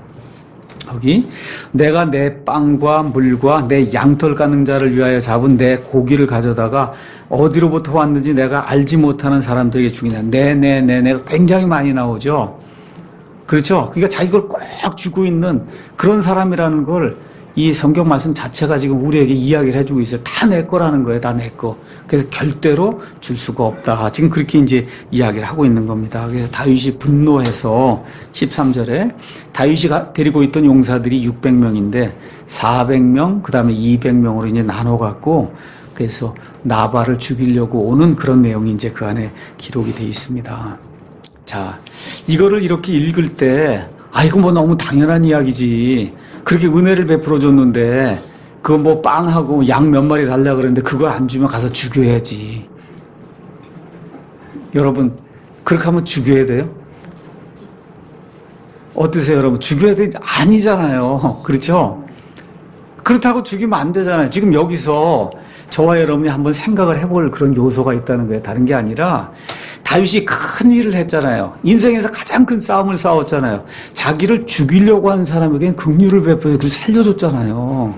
거기 내가 내 빵과 물과 내 양털 깎는 자를 위하여 잡은 내 고기를 가져다가 어디로부터 왔는지 내가 알지 못하는 사람들에게 주기냐. 내가 굉장히 많이 나오죠. 그렇죠? 그러니까 자기 걸 꼭 쥐고 있는 그런 사람이라는 걸 이 성경 말씀 자체가 지금 우리에게 이야기를 해주고 있어요. 다 내 거라는 거예요. 다 내 거. 그래서 절대로 줄 수가 없다. 지금 그렇게 이제 이야기를 하고 있는 겁니다. 그래서 다윗이 분노해서 13절에 다윗이 데리고 있던 용사들이 600명인데 400명, 그 다음에 200명으로 이제 나눠갖고 그래서 나발을 죽이려고 오는 그런 내용이 이제 그 안에 기록이 되어 있습니다. 자, 이거를 이렇게 읽을 때, 이거 뭐 너무 당연한 이야기지. 그렇게 은혜를 베풀어 줬는데, 그거 뭐 빵하고 양 몇 마리 달라고 그랬는데, 그거 안 주면 가서 죽여야지. 여러분, 그렇게 하면 죽여야 돼요? 어떠세요, 여러분? 죽여야 되지? 아니잖아요. 그렇죠? 그렇다고 죽이면 안 되잖아요. 지금 여기서 저와 여러분이 한번 생각을 해볼 그런 요소가 있다는 거예요. 다른 게 아니라 다윗이 큰 일을 했잖아요. 인생에서 가장 큰 싸움을 싸웠잖아요. 자기를 죽이려고 하는 사람에게는 긍휼을 베풀어서 그걸 살려줬잖아요.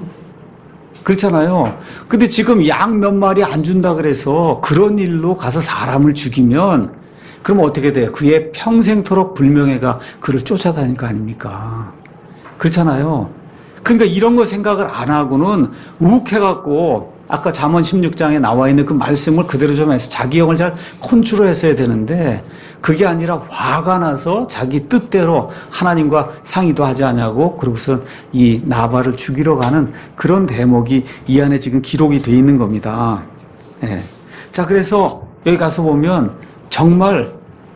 그렇잖아요. 근데 지금 양 몇 마리 안 준다 그래서 그런 일로 가서 사람을 죽이면 그럼 어떻게 돼요? 그의 평생토록 불명예가 그를 쫓아다닐 거 아닙니까? 그렇잖아요. 그러니까 이런 거 생각을 안 하고는 욱해갖고 아까 잠언 16장에 나와 있는 그 말씀을 그대로 좀 해서 자기 영을 잘 컨트롤했어야 되는데 그게 아니라 화가 나서 자기 뜻대로 하나님과 상의도 하지 않냐고 그러고서 이 나발을 죽이러 가는 그런 대목이 이 안에 지금 기록이 돼 있는 겁니다. 예. 자, 그래서 여기 가서 보면 정말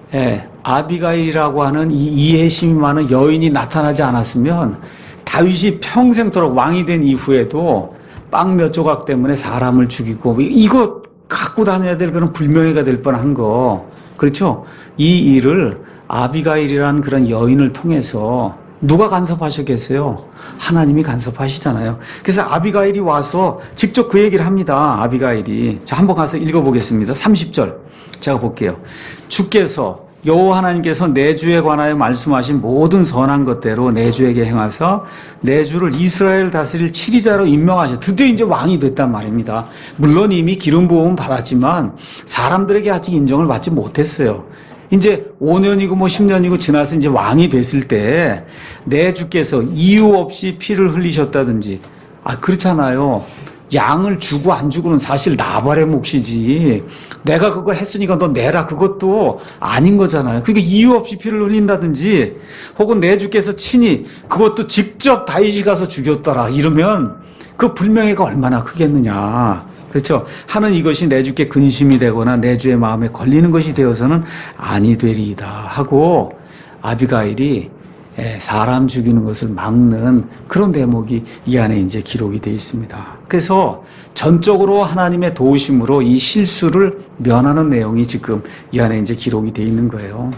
아비가일이라고 하는 이 이해심이 많은 여인이 나타나지 않았으면 다윗이 평생토록 왕이 된 이후에도 빵 몇 조각 때문에 사람을 죽이고 이거 갖고 다녀야 될 그런 불명예가 될 뻔한 거. 그렇죠? 이 일을 아비가일이라는 그런 여인을 통해서 누가 간섭하셨겠어요? 하나님이 간섭하시잖아요. 그래서 아비가일이 와서 직접 그 얘기를 합니다. 아비가일이. 자, 한번 가서 읽어보겠습니다. 30절. 제가 볼게요. 주께서 여호와 하나님께서 내 주에 관하여 말씀하신 모든 선한 것대로 내 주에게 행하사 내 주를 이스라엘 다스릴 치리자로 임명하셔. 드디어 이제 왕이 됐단 말입니다. 물론 이미 기름 부음은 받았지만 사람들에게 아직 인정을 받지 못했어요. 이제 5년이고 뭐 10년이고 지나서 이제 왕이 됐을 때 내 주께서 이유 없이 피를 흘리셨다든지 그렇잖아요. 양을 주고 안 주고는 사실 나발의 몫이지. 내가 그거 했으니까 너 내라. 그것도 아닌 거잖아요. 그러니까 이유 없이 피를 흘린다든지 혹은 내 주께서 친히 그것도 직접 다윗이 가서 죽였더라. 이러면 그 불명예가 얼마나 크겠느냐. 그렇죠? 하는 이것이 내 주께 근심이 되거나 내 주의 마음에 걸리는 것이 되어서는 아니 되리이다 하고 아비가일이 사람 죽이는 것을 막는 그런 대목이 이 안에 이제 기록이 되어 있습니다. 그래서 전적으로 하나님의 도우심으로 이 실수를 면하는 내용이 지금 이 안에 이제 기록이 되어 있는 거예요.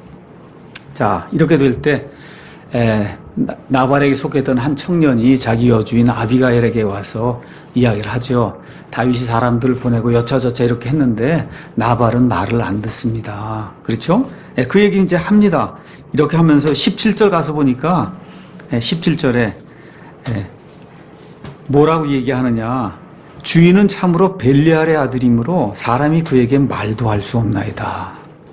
자, 이렇게 될 때 나발에게 속했던 한 청년이 자기 여주인 아비가일에게 와서 이야기를 하죠. 다윗이 사람들을 보내고 여차저차 이렇게 했는데 나발은 말을 안 듣습니다. 그렇죠? 그 얘기 이제 합니다. 이렇게 하면서 17절 가서 보니까 17절에 뭐라고 얘기하느냐. 주인은 참으로 벨리알의 아들이므로 사람이 그에게 말도 할 수 없나이다.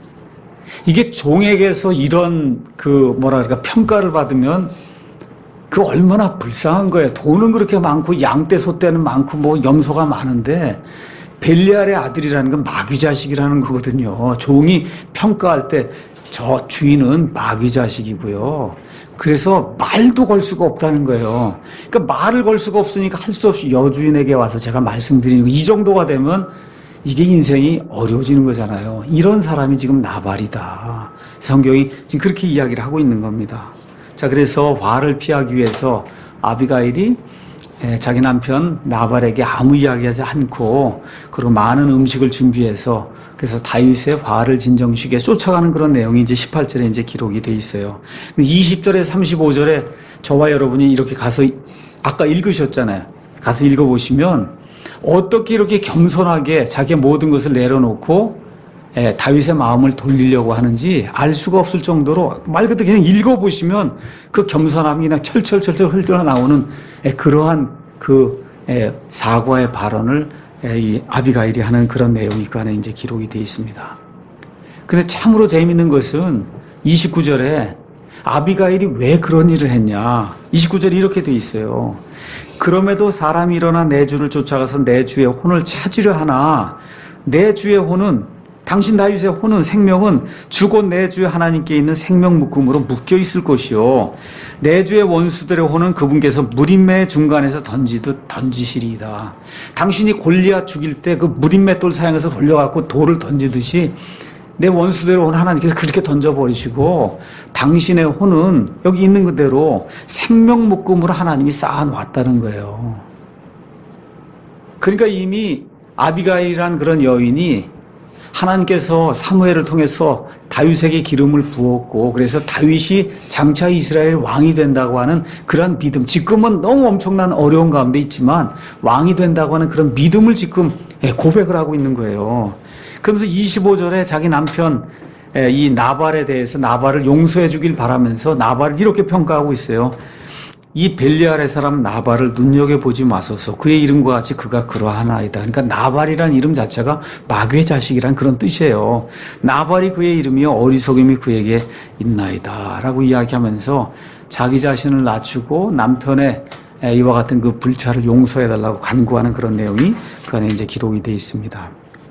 이게 종에게서 이런 평가를 받으면 그 얼마나 불쌍한 거예요. 돈은 그렇게 많고 양떼 소떼는 많고 뭐 염소가 많은데 벨리알의 아들이라는 건 마귀 자식이라는 거거든요. 종이 평가할 때 저 주인은 마귀 자식이고요. 그래서 말도 걸 수가 없다는 거예요. 그러니까 말을 걸 수가 없으니까 할 수 없이 여주인에게 와서 제가 말씀드리는 거 이 정도가 되면 이게 인생이 어려워지는 거잖아요. 이런 사람이 지금 나발이다. 성경이 지금 그렇게 이야기를 하고 있는 겁니다. 자, 그래서 화를 피하기 위해서 아비가일이 자기 남편 나발에게 아무 이야기하지 않고 그리고 많은 음식을 준비해서 그래서 다윗의 화를 진정시키게 쫓아가는 그런 내용이 이제 18절에 이제 기록이 돼 있어요. 20절에 35절에 저와 여러분이 이렇게 가서 아까 읽으셨잖아요. 가서 읽어보시면 어떻게 이렇게 겸손하게 자기의 모든 것을 내려놓고 다윗의 마음을 돌리려고 하는지 알 수가 없을 정도로 말 그대로 그냥 읽어보시면 그 겸손함이 그냥 철철철철 흘러나오는 그러한 그 사과의 발언을 이 아비가일이 하는 그런 내용이 그 안에 이제 기록이 되어 있습니다. 근데 참으로 재미있는 것은 29절에 아비가일이 왜 그런 일을 했냐. 29절이 이렇게 되어 있어요. 그럼에도 사람이 일어나 내 주를 쫓아가서 내 주의 혼을 찾으려 하나 내 주의 혼은 당신 다윗의 혼은 생명은 주곧 내 주의 하나님께 있는 생명 묶음으로 묶여 있을 것이요 내 주의 원수들의 혼은 그분께서 무림매 중간에서 던지듯 던지시리이다. 당신이 골리앗 죽일 때 그 무림맷돌 사용해서 돌려갖고 돌을 던지듯이 내 원수들의 혼 하나님께서 그렇게 던져버리시고 당신의 혼은 여기 있는 그대로 생명 묶음으로 하나님이 쌓아놓았다는 거예요. 그러니까 이미 아비가일이라는 그런 여인이 하나님께서 사무엘을 통해서 다윗에게 기름을 부었고 그래서 다윗이 장차 이스라엘 왕이 된다고 하는 그런 믿음, 지금은 너무 엄청난 어려운 가운데 있지만 왕이 된다고 하는 그런 믿음을 지금 고백을 하고 있는 거예요. 그러면서 25절에 자기 남편 이 나발에 대해서 나발을 용서해 주길 바라면서 나발을 이렇게 평가하고 있어요. 이 벨리알의 사람 나발을 눈여겨보지 마소서. 그의 이름과 같이 그가 그러하나이다. 그러니까 나발이란 이름 자체가 마귀의 자식이란 그런 뜻이에요. 나발이 그의 이름이요 어리석음이 그에게 있나이다 라고 이야기하면서 자기 자신을 낮추고 남편의 이와 같은 그 불찰을 용서해달라고 간구하는 그런 내용이 그 안에 이제 기록이 되어 있습니다.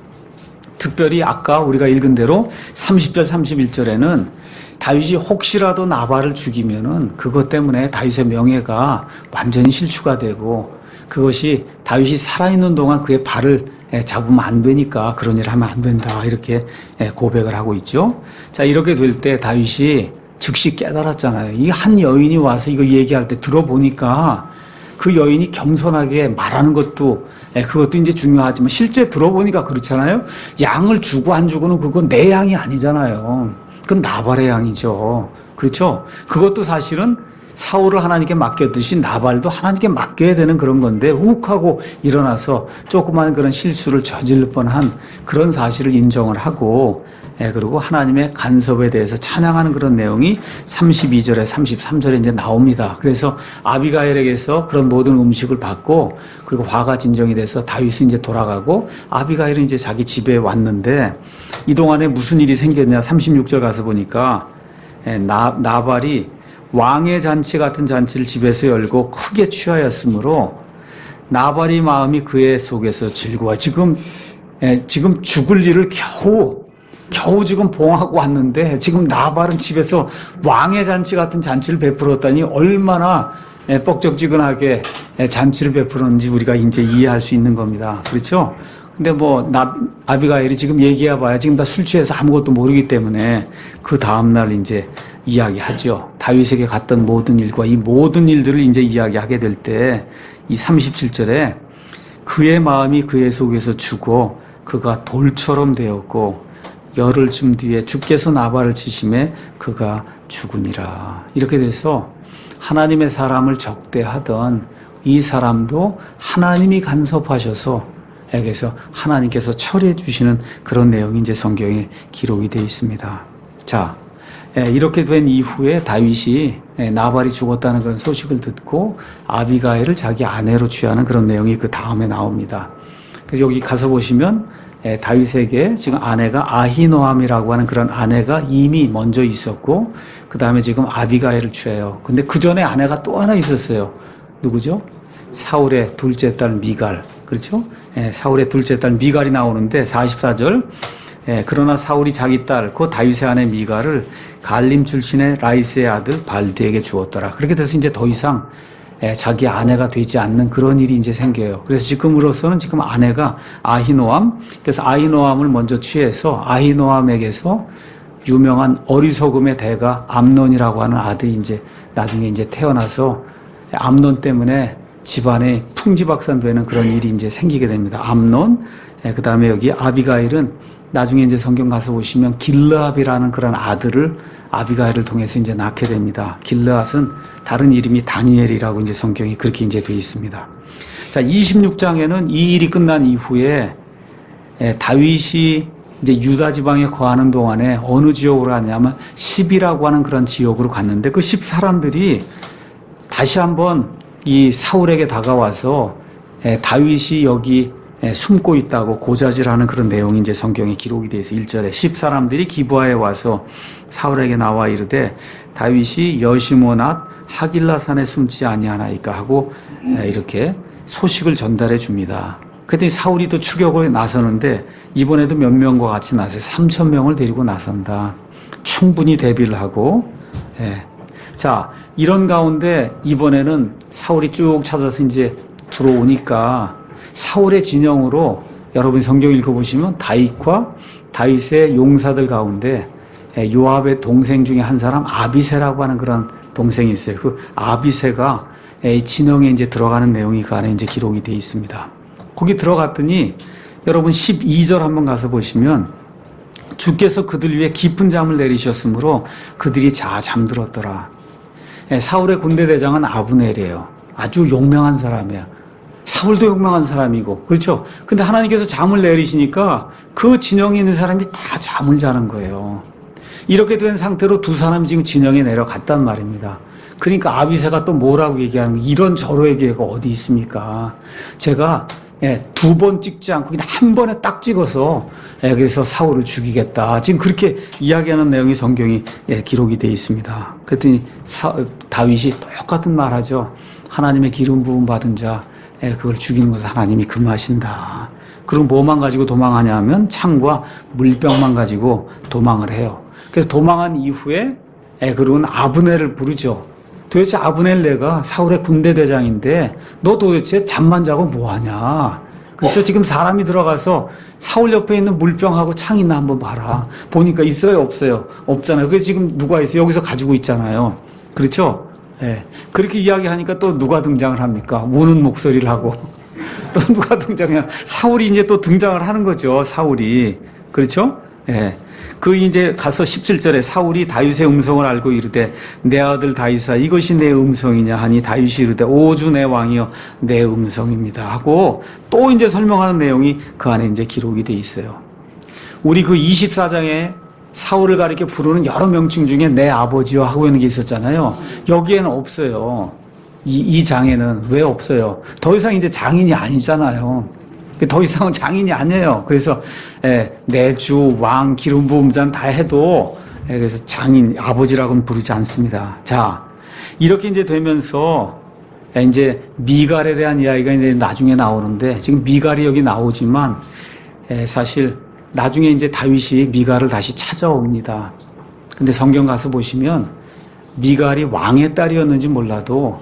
특별히 아까 우리가 읽은 대로 30절 31절에는 다윗이 혹시라도 나발을 죽이면은 그것 때문에 다윗의 명예가 완전히 실추가 되고 그것이 다윗이 살아있는 동안 그의 발을 잡으면 안 되니까 그런 일을 하면 안 된다 이렇게 고백을 하고 있죠. 자, 이렇게 될 때 다윗이 즉시 깨달았잖아요. 이 한 여인이 와서 이거 얘기할 때 들어보니까 그 여인이 겸손하게 말하는 것도 그것도 이제 중요하지만 실제 들어보니까 그렇잖아요. 양을 주고 안 주고는 그건 내 양이 아니잖아요. 그건 나발의 양이죠. 그렇죠? 그것도 사실은 사울을 하나님께 맡겼듯이 나발도 하나님께 맡겨야 되는 그런 건데 훅하고 일어나서 조그만 그런 실수를 저질 뻔한 그런 사실을 인정을 하고 그리고 하나님의 간섭에 대해서 찬양하는 그런 내용이 32절에 33절에 이제 나옵니다. 그래서 아비가일에게서 그런 모든 음식을 받고 그리고 화가 진정이 돼서 다윗은 이제 돌아가고 아비가일은 이제 자기 집에 왔는데 이 동안에 무슨 일이 생겼냐 36절 가서 보니까 나발이 왕의 잔치 같은 잔치를 집에서 열고 크게 취하였으므로 나발이 마음이 그의 속에서 즐거워 지금 죽을 일을 겨우 지금 봉하고 왔는데 지금 나발은 집에서 왕의 잔치 같은 잔치를 베풀었다니 얼마나 뻑적지근하게 잔치를 베풀었는지 우리가 이제 이해할 수 있는 겁니다. 그렇죠? 근데 아비가일이 지금 얘기해봐야 지금 다 술 취해서 아무것도 모르기 때문에 그 다음날 이제 이야기하죠. 다윗에게 갔던 모든 일과 이 모든 일들을 이제 이야기하게 될 때 이 37절에 그의 마음이 그의 속에서 죽어 그가 돌처럼 되었고 열흘쯤 뒤에 주께서 나발을 치심에 그가 죽으니라. 이렇게 돼서 하나님의 사람을 적대하던 이 사람도 하나님이 간섭하셔서 그래서 하나님께서 처리해 주시는 그런 내용이 이제 성경에 기록이 되어 있습니다. 자, 이렇게 된 이후에 다윗이 나발이 죽었다는 그런 소식을 듣고 아비가일을 자기 아내로 취하는 그런 내용이 그 다음에 나옵니다. 그래서 여기 가서 보시면 다윗에게 지금 아내가 아히노암이라고 하는 그런 아내가 이미 먼저 있었고 그 다음에 지금 아비가일을 취해요. 근데 그 전에 아내가 또 하나 있었어요. 누구죠? 사울의 둘째 딸 미갈. 그렇죠? 사울의 둘째 딸 미갈이 나오는데 44절 그러나 사울이 자기 딸 그 다윗의 아내 미갈을 갈림 출신의 라이스의 아들 발드에게 주었더라. 그렇게 돼서 이제 더 이상 자기 아내가 되지 않는 그런 일이 이제 생겨요. 그래서 지금으로서는 지금 아내가 아히노암, 그래서 아히노암을 먼저 취해서 아히노암에게서 유명한 어리석음의 대가 암논이라고 하는 아들이 이제 나중에 이제 태어나서 암논 때문에 집안에 풍지박산되는 그런 일이 이제 생기게 됩니다. 암논, 그 다음에 여기 아비가일은 나중에 이제 성경 가서 보시면 길르압이라는 그런 아들을 아비가일을 통해서 이제 낳게 됩니다. 길르앗은 다른 이름이 다니엘이라고 이제 성경이 그렇게 이제 되어 있습니다. 자, 26장에는 이 일이 끝난 이후에 다윗이 이제 유다 지방에 거하는 동안에 어느 지역으로 갔냐면 십이라고 하는 그런 지역으로 갔는데 그 십 사람들이 다시 한번 이 사울에게 다가와서 다윗이 여기 숨고 있다고 고자질하는 그런 내용이 이제 성경에 기록이 되어 있어요. 1절에 10 사람들이 기브아에 와서 사울에게 나와 이르되 다윗이 여시모낫 하길라산에 숨지 아니하나이까 하고 이렇게 소식을 전달해 줍니다. 그랬더니 사울이 또 추격을 나서는데 이번에도 몇 명과 같이 나서 3,000명을 데리고 나선다. 충분히 대비를 하고 자, 이런 가운데 이번에는 사울이 쭉 찾아서 이제 들어오니까 사울의 진영으로 여러분이 성경 읽어보시면 다윗과 다윗의 용사들 가운데 요압의 동생 중에 한 사람 아비새라고 하는 그런 동생이 있어요. 그 아비새가 진영에 이제 들어가는 내용이 그 안에 이제 기록이 되어 있습니다. 거기 들어갔더니 여러분 12절 한번 가서 보시면 주께서 그들 위해 깊은 잠을 내리셨으므로 그들이 잠들었더라. 사울의 군대 대장은 아브넬이에요. 아주 용맹한 사람이에요. 사울도 용맹한 사람이고, 그렇죠? 근데 하나님께서 잠을 내리시니까 그 진영에 있는 사람이 다 잠을 자는 거예요. 이렇게 된 상태로 두 사람이 지금 진영에 내려갔단 말입니다. 그러니까 아비새가 또 뭐라고 얘기하는 거예요? 이런 절호의 기회가 어디 있습니까? 제가 두 번 찍지 않고 그냥 한 번에 딱 찍어서 그래서 사울을 죽이겠다. 지금 그렇게 이야기하는 내용이 성경이 기록이 되어 있습니다. 그랬더니 다윗이 똑같은 말 하죠. 하나님의 기름 부음 받은 자 그걸 죽이는 것을 하나님이 금하신다. 그럼 뭐만 가지고 도망하냐 하면 창과 물병만 가지고 도망을 해요. 그래서 도망한 이후에 그러면 아브넬을 부르죠. 도대체 아브넬 내가 사울의 군대 대장인데 너 도대체 잠만 자고 뭐하냐. 그래서 지금 사람이 들어가서 사울 옆에 있는 물병하고 창 있나 한번 봐라. 보니까 있어요 없어요? 없잖아요. 그래서 지금 누가 있어요? 여기서 가지고 있잖아요. 그렇죠? 그렇게 이야기하니까 또 누가 등장을 합니까? 우는 목소리를 하고 또 누가 등장해요? 사울이 이제 또 등장을 하는 거죠. 사울이. 그렇죠? 그 이제 가서 17절에 사울이 다윗의 음성을 알고 이르되 내 아들 다윗아 이것이 내 음성이냐 하니 다윗이 이르되 오주 내 왕이여 내 음성입니다 하고 또 이제 설명하는 내용이 그 안에 이제 기록이 돼 있어요. 우리 그 24장에 사울을 가리켜 부르는 여러 명칭 중에 내 아버지여 하고 있는 게 있었잖아요. 여기에는 없어요. 이 장에는 왜 없어요? 더 이상 이제 장인이 아니잖아요. 더 이상은 장인이 아니에요. 그래서 내주, 왕, 기름 부음 잔 다 해도 그래서 장인, 아버지라고는 부르지 않습니다. 자, 이렇게 이제 되면서 이제 미갈에 대한 이야기가 이제 나중에 나오는데 지금 미갈이 여기 나오지만 사실 나중에 이제 다윗이 미갈을 다시 찾아옵니다. 근데 성경 가서 보시면 미갈이 왕의 딸이었는지 몰라도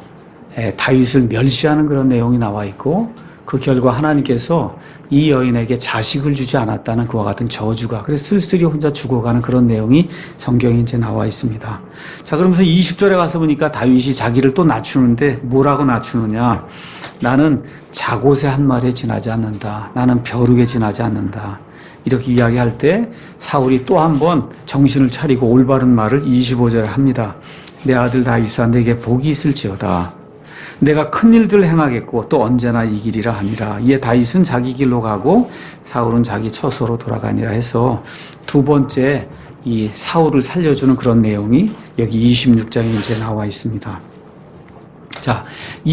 다윗을 멸시하는 그런 내용이 나와 있고 그 결과 하나님께서 이 여인에게 자식을 주지 않았다는 그와 같은 저주가 그래서 쓸쓸히 혼자 죽어가는 그런 내용이 성경에 이제 나와 있습니다. 자, 그러면서 20절에 가서 보니까 다윗이 자기를 또 낮추는데 뭐라고 낮추느냐. 나는 자곳의 한 말에 지나지 않는다. 나는 벼룩에 지나지 않는다. 이렇게 이야기할 때 사울이 또 한 번 정신을 차리고 올바른 말을 25절에 합니다. 내 아들 다윗아 내게 복이 있을지어다. 내가 큰 일들을 행하겠고 또 언제나 이기리라 함이라. 이에 다윗은 자기 길로 가고 사울은 자기 처소로 돌아가니라 해서 두 번째 이 사울을 살려주는 그런 내용이 여기 26장에 이제 나와 있습니다. 자,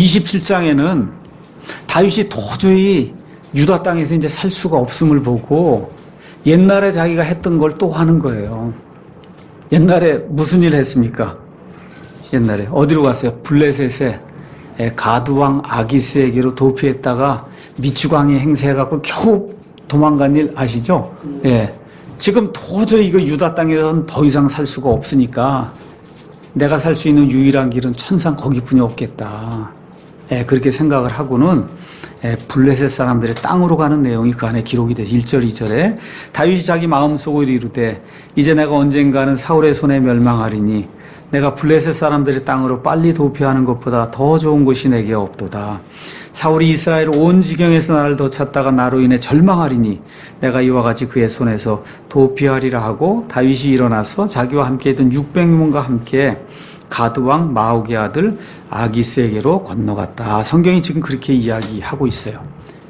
27장에는 다윗이 도저히 유다 땅에서 이제 살 수가 없음을 보고 옛날에 자기가 했던 걸 또 하는 거예요. 옛날에 무슨 일을 했습니까? 옛날에 어디로 갔어요? 블레셋에 가드왕 아기스에게로 도피했다가 미추광이 행세해갖고 겨우 도망간 일 아시죠? 지금 도저히 이거 유다 땅에서는 더 이상 살 수가 없으니까 내가 살 수 있는 유일한 길은 천상 거기뿐이 없겠다. 그렇게 생각을 하고는 블레셋 사람들의 땅으로 가는 내용이 그 안에 기록이 돼서 1절 2절에 다윗이 자기 마음속으로 이르되 이제 내가 언젠가는 사울의 손에 멸망하리니 내가 블레셋 사람들의 땅으로 빨리 도피하는 것보다 더 좋은 곳이 내게 없도다. 사울이 이스라엘 온 지경에서 나를 덧찾다가 나로 인해 절망하리니 내가 이와 같이 그의 손에서 도피하리라 하고 다윗이 일어나서 자기와 함께 있던 600명과 함께 가드왕 마옥의 아들 아기스에게로 건너갔다. 성경이 지금 그렇게 이야기하고 있어요.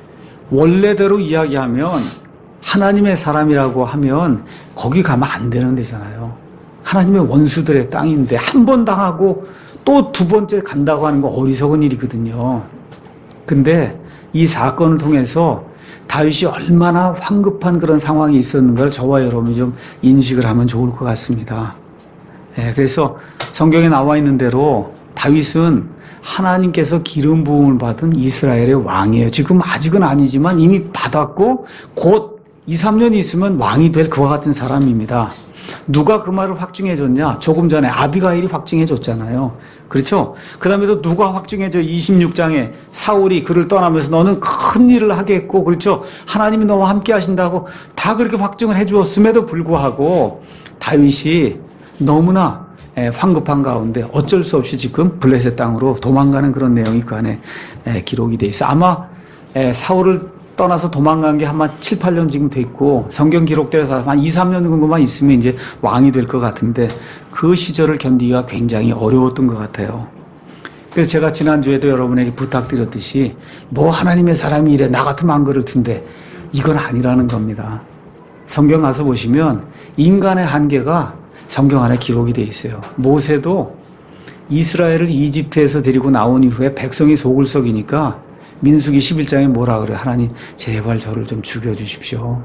원래대로 이야기하면 하나님의 사람이라고 하면 거기 가면 안 되는 데잖아요. 하나님의 원수들의 땅인데 한 번 당하고 또 두 번째 간다고 하는 거 어리석은 일이거든요. 근데 이 사건을 통해서 다윗이 얼마나 황급한 그런 상황이 있었는가를 저와 여러분이 좀 인식을 하면 좋을 것 같습니다. 그래서 성경에 나와 있는 대로 다윗은 하나님께서 기름 부음을 받은 이스라엘의 왕이에요. 지금 아직은 아니지만 이미 받았고 곧 2, 3년 있으면 왕이 될 그와 같은 사람입니다. 누가 그 말을 확증해줬냐? 조금 전에 아비가일이 확증해줬잖아요. 그렇죠? 그 다음에 또 누가 확증해줘? 26장에 사울이 그를 떠나면서 너는 큰 일을 하겠고, 그렇죠? 하나님이 너와 함께 하신다고 다 그렇게 확증을 해주었음에도 불구하고 다윗이 너무나 황급한 가운데 어쩔 수 없이 지금 블레셋 땅으로 도망가는 그런 내용이 그 안에 기록이 돼 있어. 아마 사울을 떠나서 도망간 게 한 7, 8년 지금 됐고 성경 기록대로 한 2, 3년 정도만 있으면 이제 왕이 될 것 같은데 그 시절을 견디기가 굉장히 어려웠던 것 같아요. 그래서 제가 지난주에도 여러분에게 부탁드렸듯이 뭐 하나님의 사람이 이래 나 같으면 안 그럴 텐데 이건 아니라는 겁니다. 성경 가서 보시면 인간의 한계가 성경 안에 기록이 돼 있어요. 모세도 이스라엘을 이집트에서 데리고 나온 이후에 백성이 속을 썩이니까 민수기 11장에 뭐라 그래요? 하나님 제발 저를 좀 죽여주십시오.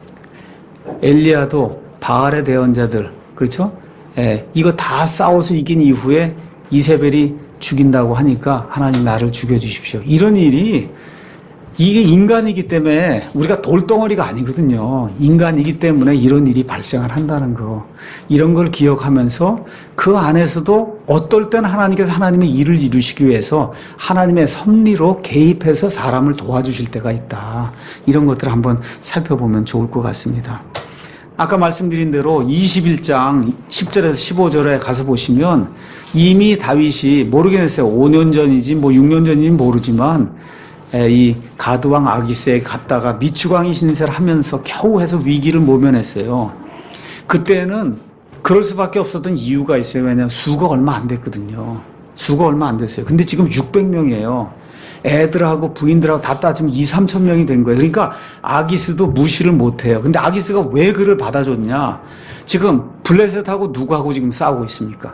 엘리야도 바알의 대언자들 그렇죠? 예, 이거 다 싸워서 이긴 이후에 이세벨이 죽인다고 하니까 하나님 나를 죽여주십시오. 이런 일이 이게 인간이기 때문에 우리가 돌덩어리가 아니거든요. 인간이기 때문에 이런 일이 발생을 한다는 거. 이런 걸 기억하면서 그 안에서도 어떨 땐 하나님께서 하나님의 일을 이루시기 위해서 하나님의 섭리로 개입해서 사람을 도와주실 때가 있다. 이런 것들을 한번 살펴보면 좋을 것 같습니다. 아까 말씀드린 대로 21장 10절에서 15절에 가서 보시면 이미 다윗이 모르겠어요. 5년 전인지 뭐 6년 전인지 모르지만 이 가드왕 아기스에 갔다가 미추광이 신세를 하면서 겨우 해서 위기를 모면했어요. 그때는 그럴 수밖에 없었던 이유가 있어요. 왜냐하면 수가 얼마 안 됐거든요. 수가 얼마 안 됐어요. 근데 지금 600명이에요. 애들하고 부인들하고 다 따지면 2, 3천 명이 된 거예요. 그러니까 아기스도 무시를 못해요. 근데 아기스가 왜 그를 받아줬냐? 지금 블레셋하고 누구하고 지금 싸우고 있습니까?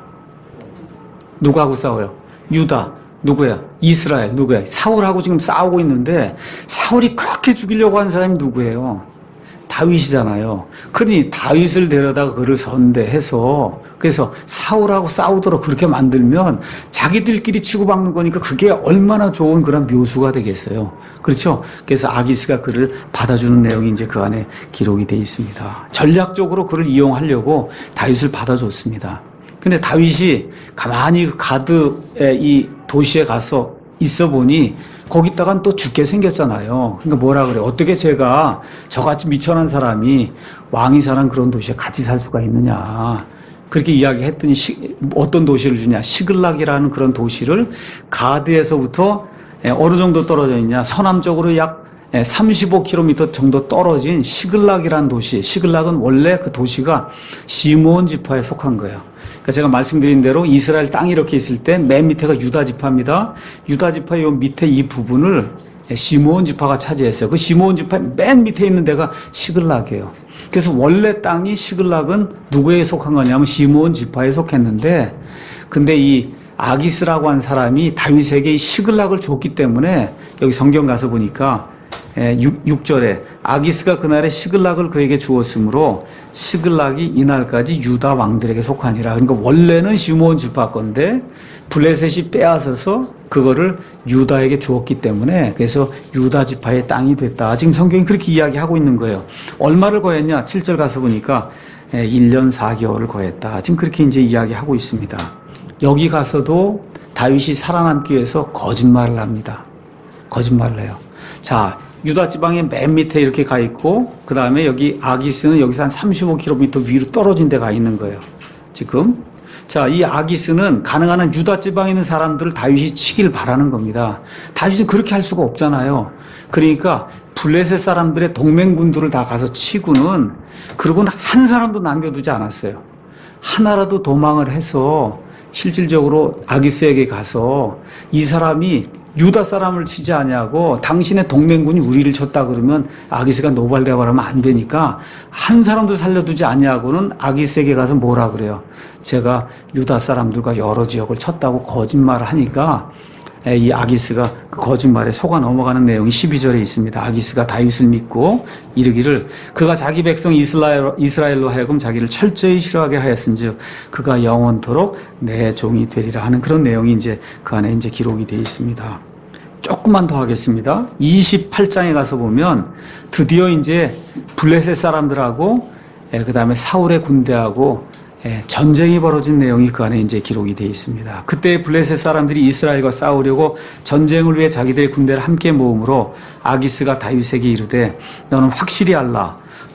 누구하고 싸워요? 유다. 누구야? 이스라엘. 누구야? 사울하고 지금 싸우고 있는데 사울이 그렇게 죽이려고 하는 사람이 누구예요? 다윗이잖아요. 그러니 다윗을 데려다가 그를 선대해서 그래서 사울하고 싸우도록 그렇게 만들면 자기들끼리 치고받는 거니까 그게 얼마나 좋은 그런 묘수가 되겠어요. 그렇죠? 그래서 아기스가 그를 받아주는 내용이 이제 그 안에 기록이 되어 있습니다. 전략적으로 그를 이용하려고 다윗을 받아줬습니다. 근데 다윗이 가만히 가드의 이 도시에 가서 있어 보니 거기다가 또 죽게 생겼잖아요. 그러니까 뭐라 그래? 어떻게 제가 저같이 미천한 사람이 왕이 사는 그런 도시에 같이 살 수가 있느냐. 그렇게 이야기했더니 어떤 도시를 주냐. 시글락이라는 그런 도시를 가드에서부터 어느 정도 떨어져 있냐. 서남쪽으로 약 35km 정도 떨어진 시글락이라는 도시. 시글락은 원래 그 도시가 시므온 지파에 속한 거예요. 그러니까 제가 말씀드린 대로 이스라엘 땅이 이렇게 있을 때 맨 밑에가 유다 지파입니다. 유다 지파 요 밑에 이 부분을 시므온 지파가 차지했어요. 그 시므온 지파 맨 밑에 있는 데가 시글락이에요. 그래서 원래 땅이 시글락은 누구에 속한 거냐면 시므온 지파에 속했는데 근데 이 아기스라고 한 사람이 다윗에게 이 시글락을 줬기 때문에 여기 성경 가서 보니까 6절에 아기스가 그날에 시글락을 그에게 주었으므로 시글락이 이날까지 유다 왕들에게 속하니라. 그러니까 원래는 시므온 지파 건데 블레셋이 빼앗아서 그거를 유다에게 주었기 때문에 그래서 유다 지파의 땅이 됐다. 지금 성경이 그렇게 이야기하고 있는 거예요. 얼마를 거했냐? 7절 가서 보니까 1년 4개월을 거했다. 지금 그렇게 이제 이야기하고 있습니다. 여기 가서도 다윗이 살아남기 위해서 거짓말을 합니다. 거짓말을 해요. 자, 유다 지방의 맨 밑에 이렇게 가 있고 그 다음에 여기 아기스는 여기서 한 35km 위로 떨어진 데 가 있는 거예요. 지금 자, 이 아기스는 가능한 한 유다 지방에 있는 사람들을 다윗이 치길 바라는 겁니다. 다윗은 그렇게 할 수가 없잖아요. 그러니까 블레셋 사람들의 동맹군들을 다 가서 치고는 그러고는 한 사람도 남겨두지 않았어요. 하나라도 도망을 해서 실질적으로 아기스에게 가서 이 사람이 유다 사람을 치지 아니하고 당신의 동맹군이 우리를 쳤다 그러면 아기스가 노발대발하면 안 되니까 한 사람도 살려두지 아니하고는 아기스에게 가서 뭐라 그래요? 제가 유다 사람들과 여러 지역을 쳤다고 거짓말을 하니까 이 아기스가 그 거짓말에 속아 넘어가는 내용이 12절에 있습니다. 아기스가 다윗을 믿고 이르기를 그가 자기 백성 이스라엘로 하여금 자기를 철저히 싫어하게 하였은즉 그가 영원토록 내 종이 되리라 하는 그런 내용이 이제 그 안에 이제 기록이 되어 있습니다. 조금만 더 하겠습니다. 28장에 가서 보면 드디어 이제 블레셋 사람들하고 그 다음에 사울의 군대하고 전쟁이 벌어진 내용이 그 안에 이제 기록이 되어 있습니다. 그때 블레셋 사람들이 이스라엘과 싸우려고 전쟁을 위해 자기들의 군대를 함께 모으므로 아기스가 다윗에게 이르되 너는 확실히 알라.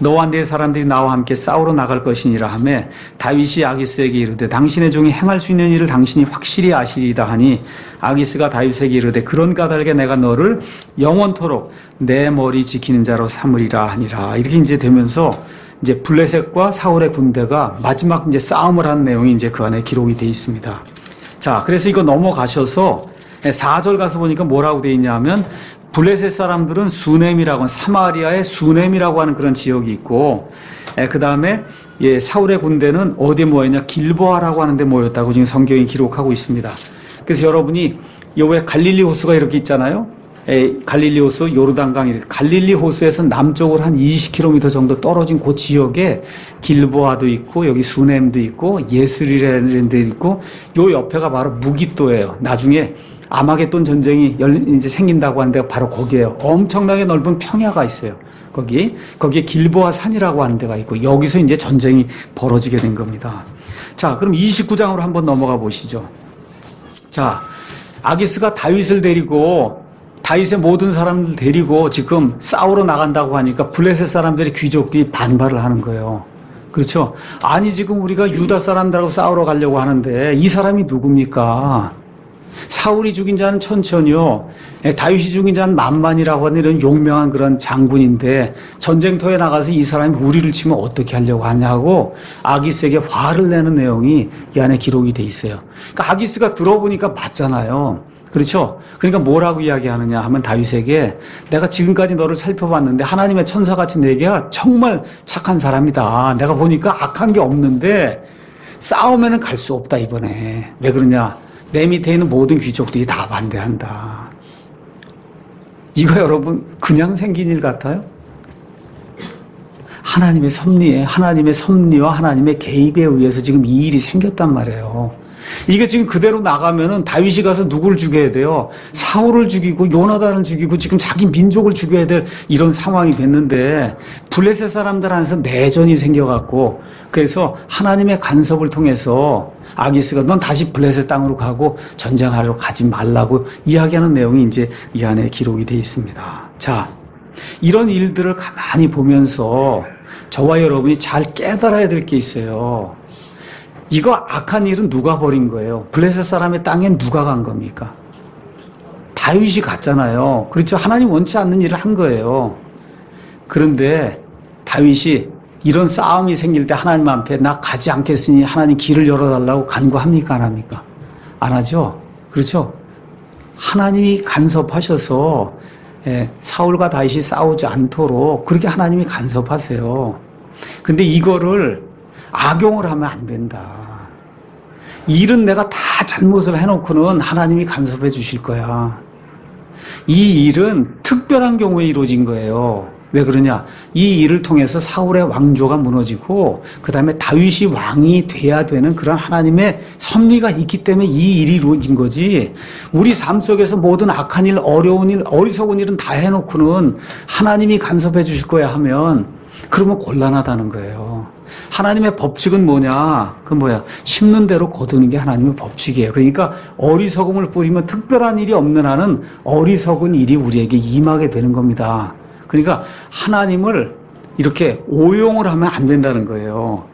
너와 네 사람들이 나와 함께 싸우러 나갈 것이니라 하매 다윗이 아기스에게 이르되 당신의 종이 행할 수 있는 일을 당신이 확실히 아시리이다 하니 아기스가 다윗에게 이르되 그런 까닭에 내가 너를 영원토록 내 머리 지키는 자로 삼으리라 하니라. 이렇게 이제 되면서 이제 블레셋과 사울의 군대가 마지막 이제 싸움을 한 내용이 이제 그 안에 기록이 되어 있습니다. 자, 그래서 이거 넘어가셔서 4절 가서 보니까 뭐라고 되어 있냐면 블레셋 사람들은 수넴이라고 하는 사마리아의 수넴이라고 하는 그런 지역이 있고 그 다음에 사울의 군대는 어디에 모였냐 길보아라고 하는 데 모였다고 지금 성경이 기록하고 있습니다. 그래서 여러분이 왜 갈릴리 호수가 이렇게 있잖아요. 갈릴리 호수, 요르단강, 갈릴리 호수에서 남쪽으로 한 20km 정도 떨어진 그 지역에 길보아도 있고 여기 수넴도 있고 예스리라는 데 있고 요 옆에가 바로 무깃도예요. 나중에 아마겟돈 전쟁이 이제 생긴다고 하는 데가 바로 거기에요. 엄청나게 넓은 평야가 있어요. 거기에 길보아 산이라고 하는 데가 있고 여기서 이제 전쟁이 벌어지게 된 겁니다. 자, 그럼 29장으로 한번 넘어가 보시죠. 자, 아기스가 다윗을 데리고 다윗의 모든 사람들 데리고 지금 싸우러 나간다고 하니까 블레셋 사람들이 귀족들이 반발을 하는 거예요. 그렇죠? 아니 지금 우리가 유다 사람들하고 싸우러 가려고 하는데 이 사람이 누굽니까? 사울이 죽인 자는 천천히요. 다윗이 죽인 자는 만만이라고 하는 이런 용명한 그런 장군인데 전쟁터에 나가서 이 사람이 우리를 치면 어떻게 하려고 하냐고 아기스에게 화를 내는 내용이 이 안에 기록이 돼 있어요. 그러니까 아기스가 들어보니까 맞잖아요. 그렇죠? 그러니까 뭐라고 이야기하느냐 하면 다윗에게 내가 지금까지 너를 살펴봤는데 하나님의 천사같이 내가 정말 착한 사람이다. 내가 보니까 악한 게 없는데 싸움에는 갈 수 없다 이번에. 왜 그러냐? 내 밑에 있는 모든 귀족들이 다 반대한다. 이거 여러분 그냥 생긴 일 같아요? 하나님의 섭리와 하나님의 개입에 의해서 지금 이 일이 생겼단 말이에요. 이게 지금 그대로 나가면은 다윗이 가서 누굴 죽여야 돼요? 사울을 죽이고 요나단을 죽이고 지금 자기 민족을 죽여야 될 이런 상황이 됐는데 블레셋 사람들 안에서 내전이 생겨갖고 그래서 하나님의 간섭을 통해서 아기스가 넌 다시 블레셋 땅으로 가고 전쟁하러 가지 말라고 이야기하는 내용이 이제 이 안에 기록이 되어 있습니다. 자, 이런 일들을 가만히 보면서 저와 여러분이 잘 깨달아야 될 게 있어요. 이거 악한 일은 누가 벌인 거예요? 블레셋 사람의 땅엔 누가 간 겁니까? 다윗이 갔잖아요. 그렇죠? 하나님 원치 않는 일을 한 거예요. 그런데 다윗이 이런 싸움이 생길 때 하나님 앞에 나 가지 않겠으니 하나님 길을 열어달라고 간구합니까? 안 합니까? 안 하죠? 그렇죠? 하나님이 간섭하셔서 사울과 다윗이 싸우지 않도록 그렇게 하나님이 간섭하세요. 근데 이거를 악용을 하면 안 된다. 일은 내가 다 잘못을 해놓고는 하나님이 간섭해 주실 거야. 이 일은 특별한 경우에 이루어진 거예요. 왜 그러냐? 이 일을 통해서 사울의 왕조가 무너지고 그 다음에 다윗이 왕이 돼야 되는 그런 하나님의 섭리가 있기 때문에 이 일이 이루어진 거지. 우리 삶 속에서 모든 악한 일, 어려운 일, 어리석은 일은 다 해놓고는 하나님이 간섭해 주실 거야 하면 그러면 곤란하다는 거예요. 하나님의 법칙은 뭐냐? 그 뭐야? 심는 대로 거두는 게 하나님의 법칙이에요. 그러니까 어리석음을 뿌리면 특별한 일이 없는 한은 어리석은 일이 우리에게 임하게 되는 겁니다. 그러니까 하나님을 이렇게 오용을 하면 안 된다는 거예요.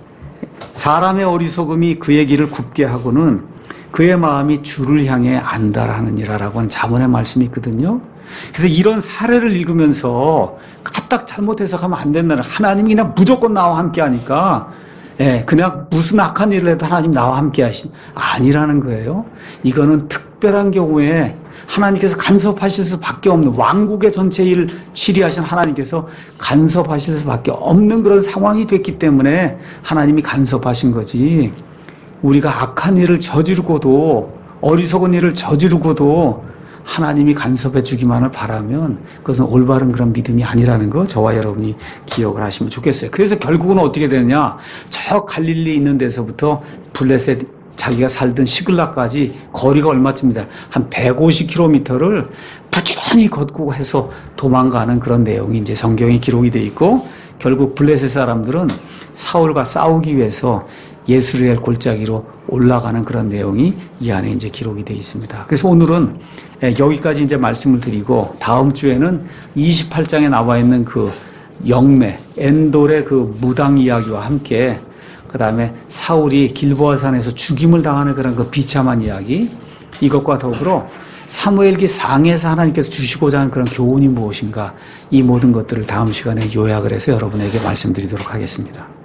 사람의 어리석음이 그의 길을 굽게 하고는 그의 마음이 주를 향해 안달하느니라라고 하는 잠언의 말씀이 있거든요. 그래서 이런 사례를 읽으면서 까딱 잘못 해석하면 안 된다는, 하나님이 그냥 무조건 나와 함께 하니까 그냥 무슨 악한 일을 해도 하나님 나와 함께 하신 아니라는 거예요. 이거는 특별한 경우에 하나님께서 간섭하실 수밖에 없는, 왕국의 전체 일을 치리하신 하나님께서 간섭하실 수밖에 없는 그런 상황이 됐기 때문에 하나님이 간섭하신 거지. 우리가 악한 일을 저지르고도, 어리석은 일을 저지르고도 하나님이 간섭해 주기만을 바라면 그것은 올바른 그런 믿음이 아니라는 거 저와 여러분이 기억을 하시면 좋겠어요. 그래서 결국은 어떻게 되느냐, 저 갈릴리 있는 데서부터 블레셋 자기가 살던 시글락까지 거리가 얼마쯤이냐, 한 150km를 부지런히 걷고 해서 도망가는 그런 내용이 이제 성경에 기록이 돼 있고, 결국 블레셋 사람들은 사울과 싸우기 위해서 예스르엘 골짜기로 올라가는 그런 내용이 이 안에 이제 기록이 되어 있습니다. 그래서 오늘은 여기까지 이제 말씀을 드리고, 다음 주에는 28장에 나와 있는 그 영매, 엔돌의 그 무당 이야기와 함께 그 다음에 사울이 길보아산에서 죽임을 당하는 그런 그 비참한 이야기, 이것과 더불어 사무엘기 상에서 하나님께서 주시고자 하는 그런 교훈이 무엇인가, 이 모든 것들을 다음 시간에 요약을 해서 여러분에게 말씀드리도록 하겠습니다.